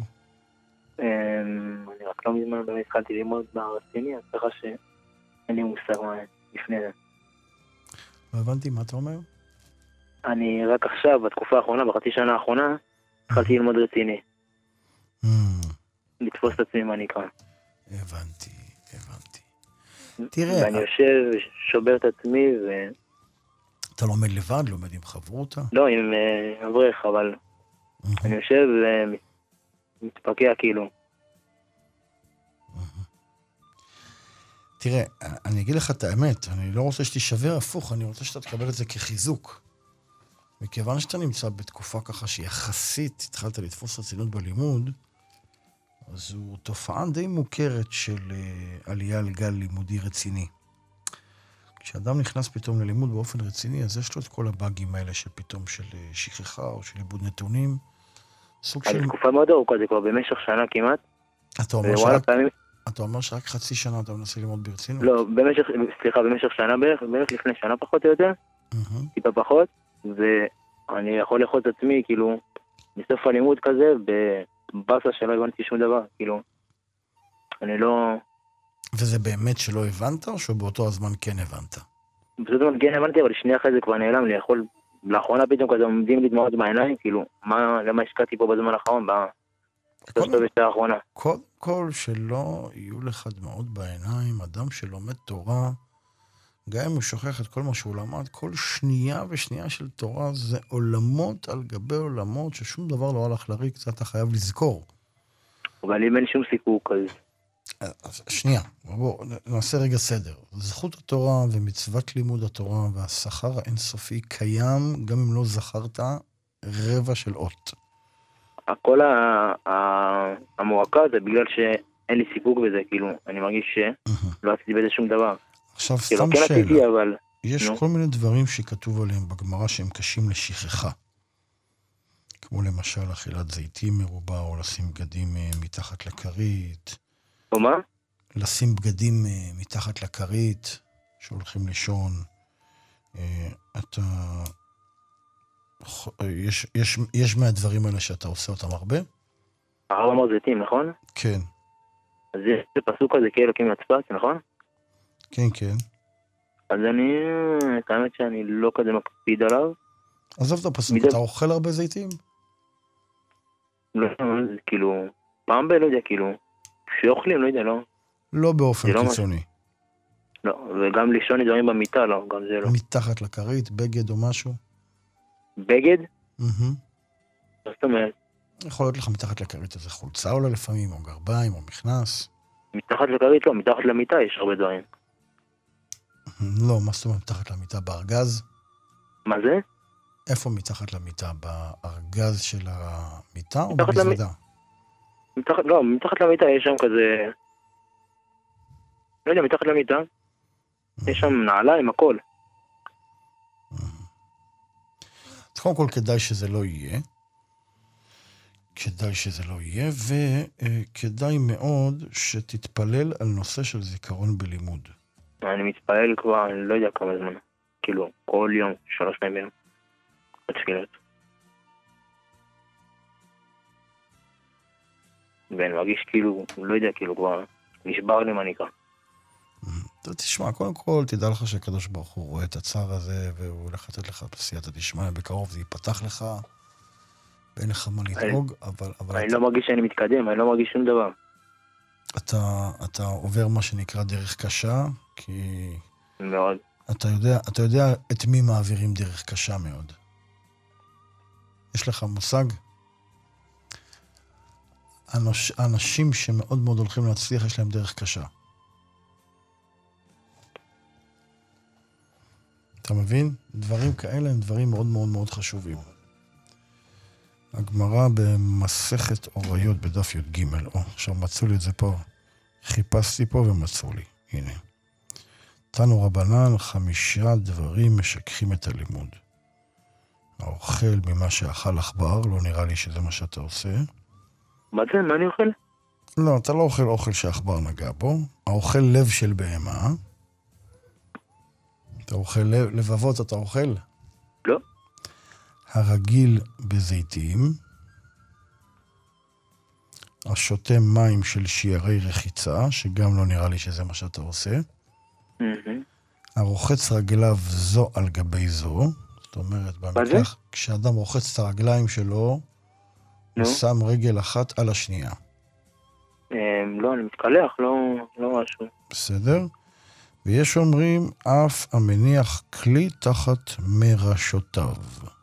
אני רק לא מזמן באמת התחלתי ללמוד ברציני, אז ככה שאין לי מושג מה לפני זה. לא הבנתי, מה אתה אומר? אני רק עכשיו, בתקופה האחרונה, בחצי שנה האחרונה, התחלתי ללמוד רציני. לתפוס את עצמי מה נקרא. הבנתי. תראה... ואני יושב, שובר את עצמי ו... אתה לומד לבד? לומד עם חברותה? לא, עם אברך, אבל אני יושב ומתפקע כאילו. תראה, אני אגיד לך את האמת, אני לא רוצה שתישבר הפוך, אני רוצה שאתה תקבל את זה כחיזוק. מכיוון שאתה נמצא בתקופה ככה שיחסית התחלת לתפוס רצינות בלימוד, אז זו תופעה די מוכרת של עלייה על גל לימודי רציני. כשאדם נכנס פתאום ללימוד באופן רציני, אז יש לו את כל הבאגים האלה שפתאום של שכחה או של עיבוד נתונים. סוג של... תקופה מאוד ארוכה, זה כבר במשך שנה כמעט. אתה אומר שרק חצי שנה אתה מנסה ללמוד ברצינות? לא, במשך שנה בערך לפני שנה פחות או יותר, טיפה פחות, ואני יכול לחוץ את עצמי, כאילו, מסוף הלימוד כזה, בבאסה שלא הבנתי שום דבר, כאילו, אני לא... וזה באמת שלא הבנת, או שבאותו הזמן כן הבנת? באותו הזמן כן הבנתי, אבל שנייה אחרי זה כבר נעלם לי, לאחרונה פתאום כזה עומדים לי דמעות בעיניים, כאילו, למה השקעתי פה בזמן האחרון, בשעה האחרונה? כל שלא יהיו לך דמעות בעיניים, אדם שלומד תורה, גם אם הוא שוכח את כל מה שהוא למד, כל שנייה ושנייה של תורה זה עולמות על גבי עולמות, ששום דבר לא הלך לריק, זה אתה חייב לזכור. אבל אם אין שום סיפוק, אז... שנייה, בואו, נעשה רגע סדר. זכות התורה ומצוות לימוד התורה והשכר האינסופי קיים, גם אם לא זכרת רבע של אות. כל המועקה זה בגלל שאין לי סיפוק בזה, כאילו, אני מרגיש שלא עשיתי בזה שום דבר. עכשיו, סתם שאלה, יש כל מיני דברים שכתוב עליהם בגמרא שהם קשים לשכחה. כמו למשל אכילת זיתים מרובה, או לשים בגדים מתחת לכרית. או מה? לשים בגדים מתחת לכרית, שהולכים לישון. אתה... יש מהדברים האלה שאתה עושה אותם הרבה? הרב אמר זיתים, נכון? כן. אז יש פסוק הזה כאלוקים לצפת, נכון? כן, כן. אז את האמת שאני לא כזה מקפיד עליו. עזוב את הפסוק, אתה אוכל הרבה זיתים? לא, זה כאילו, פעם לא יודע, כאילו, שאוכלים, לא יודע, לא. לא באופן קיצוני. לא, וגם לישון נדברים במיטה, לא, גם זה לא. מתחת לכרית, בגד או משהו? בגד? זאת אומרת. יכול להיות לך מתחת לכרית איזה חולצה עולה לפעמים, או גרביים, או מכנס. מתחת לכרית לא, מתחת למיטה יש הרבה דברים. לא, מה זאת אומרת מתחת למיטה? בארגז? מה זה? איפה מתחת למיטה? בארגז של המיטה או במזוודה? מתחת למיטה יש שם כזה... לא יודע, מתחת למיטה. יש שם נעליים, הכל. אז קודם כל כדאי שזה לא יהיה. וכדאי מאוד שתתפלל על נושא של זיכרון בלימוד. אני מתפלל כבר, אני לא יודע כמה זמן. כאילו, כל יום, 3 פעמים ביום. בתפילות. ואני מרגיש כאילו, לא יודע, כאילו כבר נשבר לי מניקה. תשמע, קודם כל תדע לך שהקדוש ברוך הוא רואה את הצער הזה, והוא הולך לתת לך בסייעתא דשמיא, בקרוב זה ייפתח לך, ואין לך מה לדאוג, אבל... אני לא מרגיש שאני מתקדם, אני לא מרגיש שום דבר. אתה עובר מה שנקרא דרך קשה, כי... מאוד. אתה יודע את מי מעבירים דרך קשה מאוד. יש לך מושג? אנשים שמאוד מאוד הולכים להצליח, יש להם דרך קשה. אתה מבין? דברים כאלה הם דברים מאוד מאוד מאוד חשובים. הגמרא במסכת אוריות בדף י"ג, עכשיו מצאו לי את זה פה, חיפשתי פה ומצאו לי, הנה. תנו רבנן 5 דברים משככים את הלימוד. האוכל ממה שאכל עכבר, לא נראה לי שזה מה שאתה עושה. מה זה? מה אני אוכל? לא, אתה לא אוכל אוכל שעכבר נגע בו. האוכל לב של בהמה. אתה אוכל לבבות, אתה אוכל? לא. הרגיל בזיתים. השותה מים של שיערי רחיצה, שגם לא נראה לי שזה מה שאתה עושה. הרוחץ רגליו זו על גבי זו. זאת אומרת, במקלח, כשאדם רוחץ את הרגליים שלו, הוא שם רגל אחת על השנייה. לא, אני מתקלח, לא משהו. בסדר? ויש אומרים, אף המניח כלי תחת מרשותיו.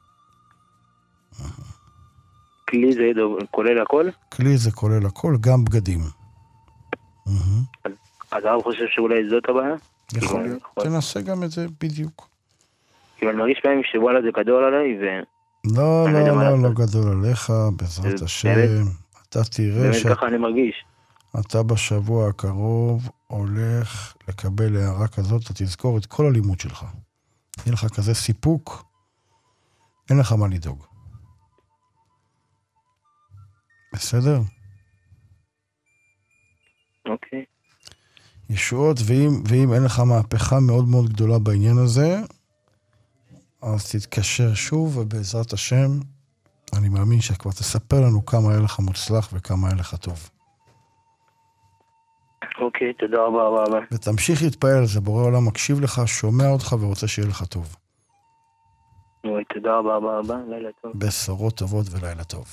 כלי זה כולל הכל? כלי זה כולל הכל, גם בגדים. אז הרב חושב שאולי זאת הבעיה? יכול להיות, תנסה גם את זה בדיוק. כאילו אני מרגיש פעמים שוואלה זה גדול עליי לא גדול עליך, בעזרת השם. אתה תראה באמת ככה אני מרגיש. אתה בשבוע הקרוב הולך לקבל הערה כזאת, אתה תזכור את כל הלימוד שלך. אין לך כזה סיפוק, אין לך מה לדאוג. בסדר? אוקיי. ישועות, ואם אין לך מהפכה מאוד מאוד גדולה בעניין הזה, אז תתקשר שוב, ובעזרת השם, אני מאמין שכבר תספר לנו כמה היה לך מוצלח וכמה היה לך טוב. אוקיי, תודה רבה. ותמשיך להתפעל על זה, בורא עולם מקשיב לך, שומע אותך ורוצה שיהיה לך טוב. תודה רבה, לילה טוב. בשורות טובות ולילה טוב.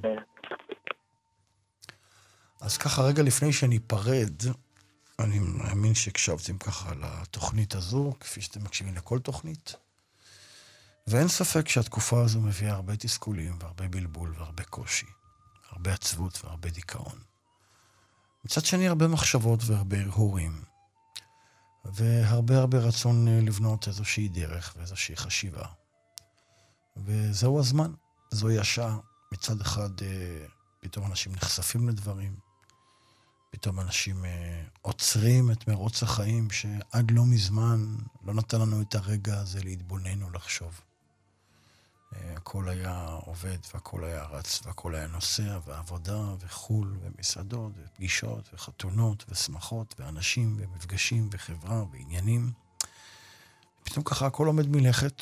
אז ככה רגע לפני שאני פרד, אני מאמין שהקשבתם ככה לתוכנית הזו, כפי שאתם מקשיבים לכל תוכנית. ואין ספק שהתקופה הזו מביאה הרבה תסכולים והרבה בלבול והרבה קושי, הרבה עצבות והרבה דיכאון. מצד שני הרבה מחשבות והרבה הרהורים, והרבה רצון לבנות איזושהי דרך ואיזושהי חשיבה. וזהו הזמן, זוהי השעה. מצד אחד פתאום אנשים נחשפים לדברים, פתאום אנשים עוצרים את מרוץ החיים שעד לא מזמן לא נתן לנו את הרגע הזה להתבונן ולחשוב. הכל היה עובד והכל היה רץ והכל היה נוסע ועבודה וחול ומסעדות ופגישות וחתונות ושמחות ואנשים ומפגשים וחברה ועניינים. פתאום ככה הכל עומד מלכת.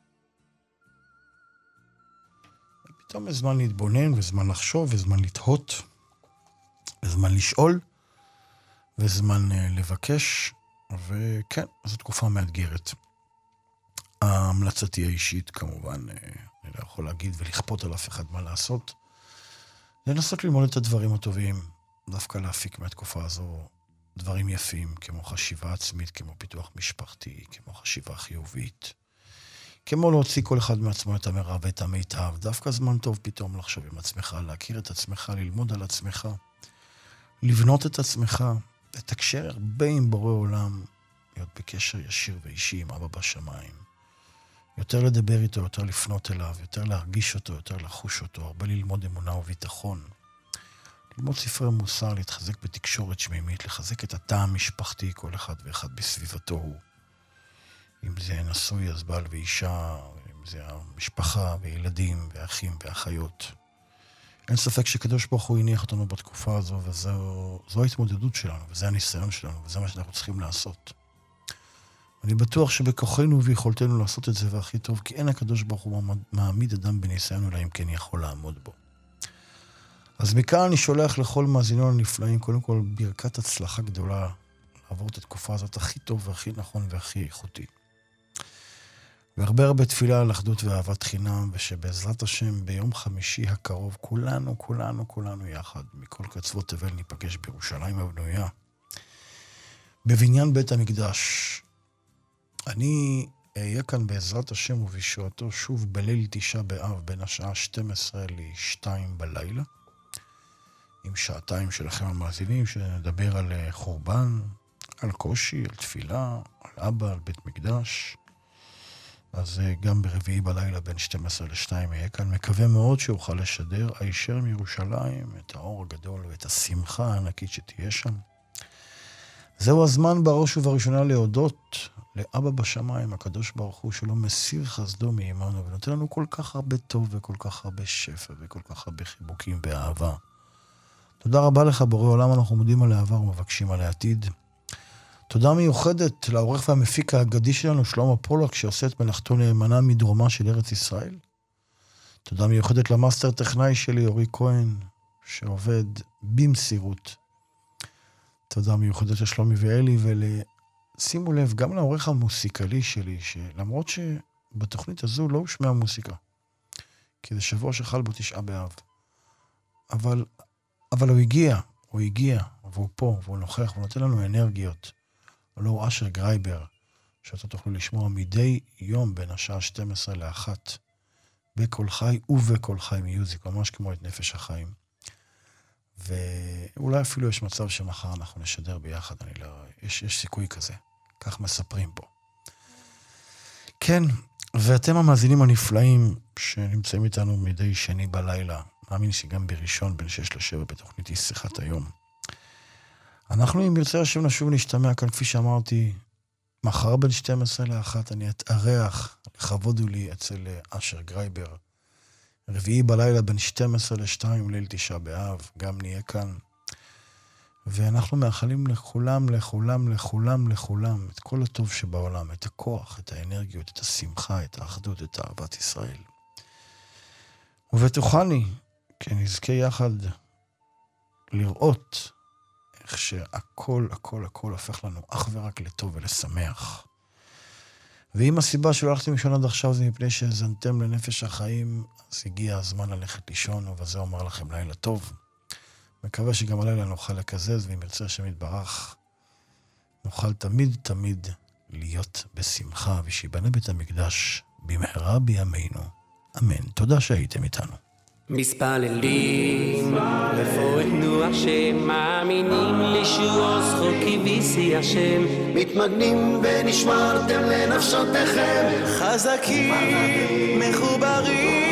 פתאום יש זמן להתבונן וזמן לחשוב וזמן לתהות וזמן לשאול וזמן לבקש, וכן, זו תקופה מאתגרת. ההמלצתי האישית כמובן, אני לא יכול להגיד ולכפות על אף אחד מה לעשות, לנסות ללמוד את הדברים הטובים, דווקא להפיק מהתקופה הזו דברים יפים, כמו חשיבה עצמית, כמו פיתוח משפחתי, כמו חשיבה חיובית, כמו להוציא כל אחד מעצמו את המרב ואת המיטב, דווקא זמן טוב פתאום לחשוב עם עצמך, להכיר את עצמך, ללמוד על עצמך, לבנות את עצמך, לתקשר הרבה עם בורא עולם, להיות בקשר ישיר ואישי עם אבא בשמיים, יותר לדבר איתו, יותר לפנות אליו, יותר להרגיש אותו, יותר לחוש אותו, הרבה ללמוד אמונה וביטחון. ללמוד ספרי מוסר, להתחזק בתקשורת שמימית, לחזק את התא המשפחתי, כל אחד ואחד בסביבתו הוא. אם זה נשוי, אז בעל ואישה, אם זה המשפחה וילדים ואחים ואחיות. אין ספק שקדוש ברוך הוא הניח אותנו בתקופה הזו, וזו ההתמודדות שלנו, וזה הניסיון שלנו, וזה מה שאנחנו צריכים לעשות. אני בטוח שבכוחנו ויכולתנו לעשות את זה והכי טוב, כי אין הקדוש ברוך הוא מעמיד אדם בניסיון, אלא אם כן יכול לעמוד בו. אז מכאן אני שולח לכל מאזינינו הנפלאים, קודם כל ברכת הצלחה גדולה, לעבור את התקופה הזאת הכי טוב והכי נכון והכי איכותי. והרבה תפילה על אחדות ואהבת חינם, ושבעזרת השם ביום חמישי הקרוב, כולנו יחד, מכל קצוות תבל ניפגש בירושלים הבנויה, בבניין בית המקדש. אני אהיה כאן בעזרת השם ובישועתו שוב בליל תשעה באב, בין השעה 12 ל-2 בלילה, עם שעתיים שלכם המאזינים, שנדבר על חורבן, על קושי, על תפילה, על אבא, על בית מקדש. אז גם ברביעי בלילה בין 12 ל-2 יהיה כאן. מקווה מאוד שאוכל לשדר הישר מירושלים את האור הגדול ואת השמחה הענקית שתהיה שם. זהו הזמן בראש ובראשונה להודות לאבא בשמיים, הקדוש ברוך הוא, שלא מסיר חסדו מעמנו ונותן לנו כל כך הרבה טוב וכל כך הרבה שפע וכל כך הרבה חיבוקים ואהבה. תודה רבה לך בורא עולם, אנחנו מודים על העבר ומבקשים על העתיד. תודה מיוחדת לעורך והמפיק האגדי שלנו, שלמה פולק, שעושה את מלאכתו נאמנה מדרומה של ארץ ישראל. תודה מיוחדת למאסטר טכנאי שלי, אורי כהן, שעובד במסירות. תודה מיוחדת לשלומי ואלי, ושימו לב, גם לעורך המוסיקלי שלי, שלמרות שבתוכנית הזו לא הושמעה מוסיקה, כי זה שבוע שחל בו 9 באב. אבל הוא הגיע, והוא פה, והוא נוכח, והוא נותן לנו אנרגיות. הלא הוא אשר גרייבר, שאתה תוכלו לשמוע מדי יום בין השעה 12 ל-1, בכל חי ובכל חי מיוזיק, ממש כמו את נפש החיים. ואולי אפילו יש מצב שמחר אנחנו נשדר ביחד, יש סיכוי כזה, כך מספרים פה. כן, ואתם המאזינים הנפלאים שנמצאים איתנו מדי שני בלילה, מאמין שגם בראשון בין 6 ל-7 בתוכנית שיחת היום. אנחנו אם ירצה השם נשוב נשתמע כאן, כפי שאמרתי, מחר בין 12 ל-1 אני אתארח, לכבוד הוא לי אצל אשר גרייבר. רביעי בלילה בין 12 ל-2 ליל 9 באב, גם נהיה כאן. ואנחנו מאחלים לכולם, את כל הטוב שבעולם, את הכוח, את האנרגיות, את השמחה, את האחדות, את אהבת ישראל. ובטוחני, כי נזכה יחד לראות איך שהכל הופך לנו אך ורק לטוב ולשמח. ואם הסיבה שלא הלכתי לישון עד עכשיו זה מפני שהזנתם לנפש החיים, אז הגיע הזמן ללכת לישון, ובזה אומר לכם לילה טוב. מקווה שגם הלילה נוכל לקזז, ואם ירצה השם יתברך, נוכל תמיד להיות בשמחה, ושיבנה בית המקדש במהרה בימינו. אמן. תודה שהייתם איתנו. מתפללים רפואנו השם, מאמינים לישוע זכוקי ביסי השם, מתמגנים ונשמרתם לנפשותיכם, חזקים מחוברים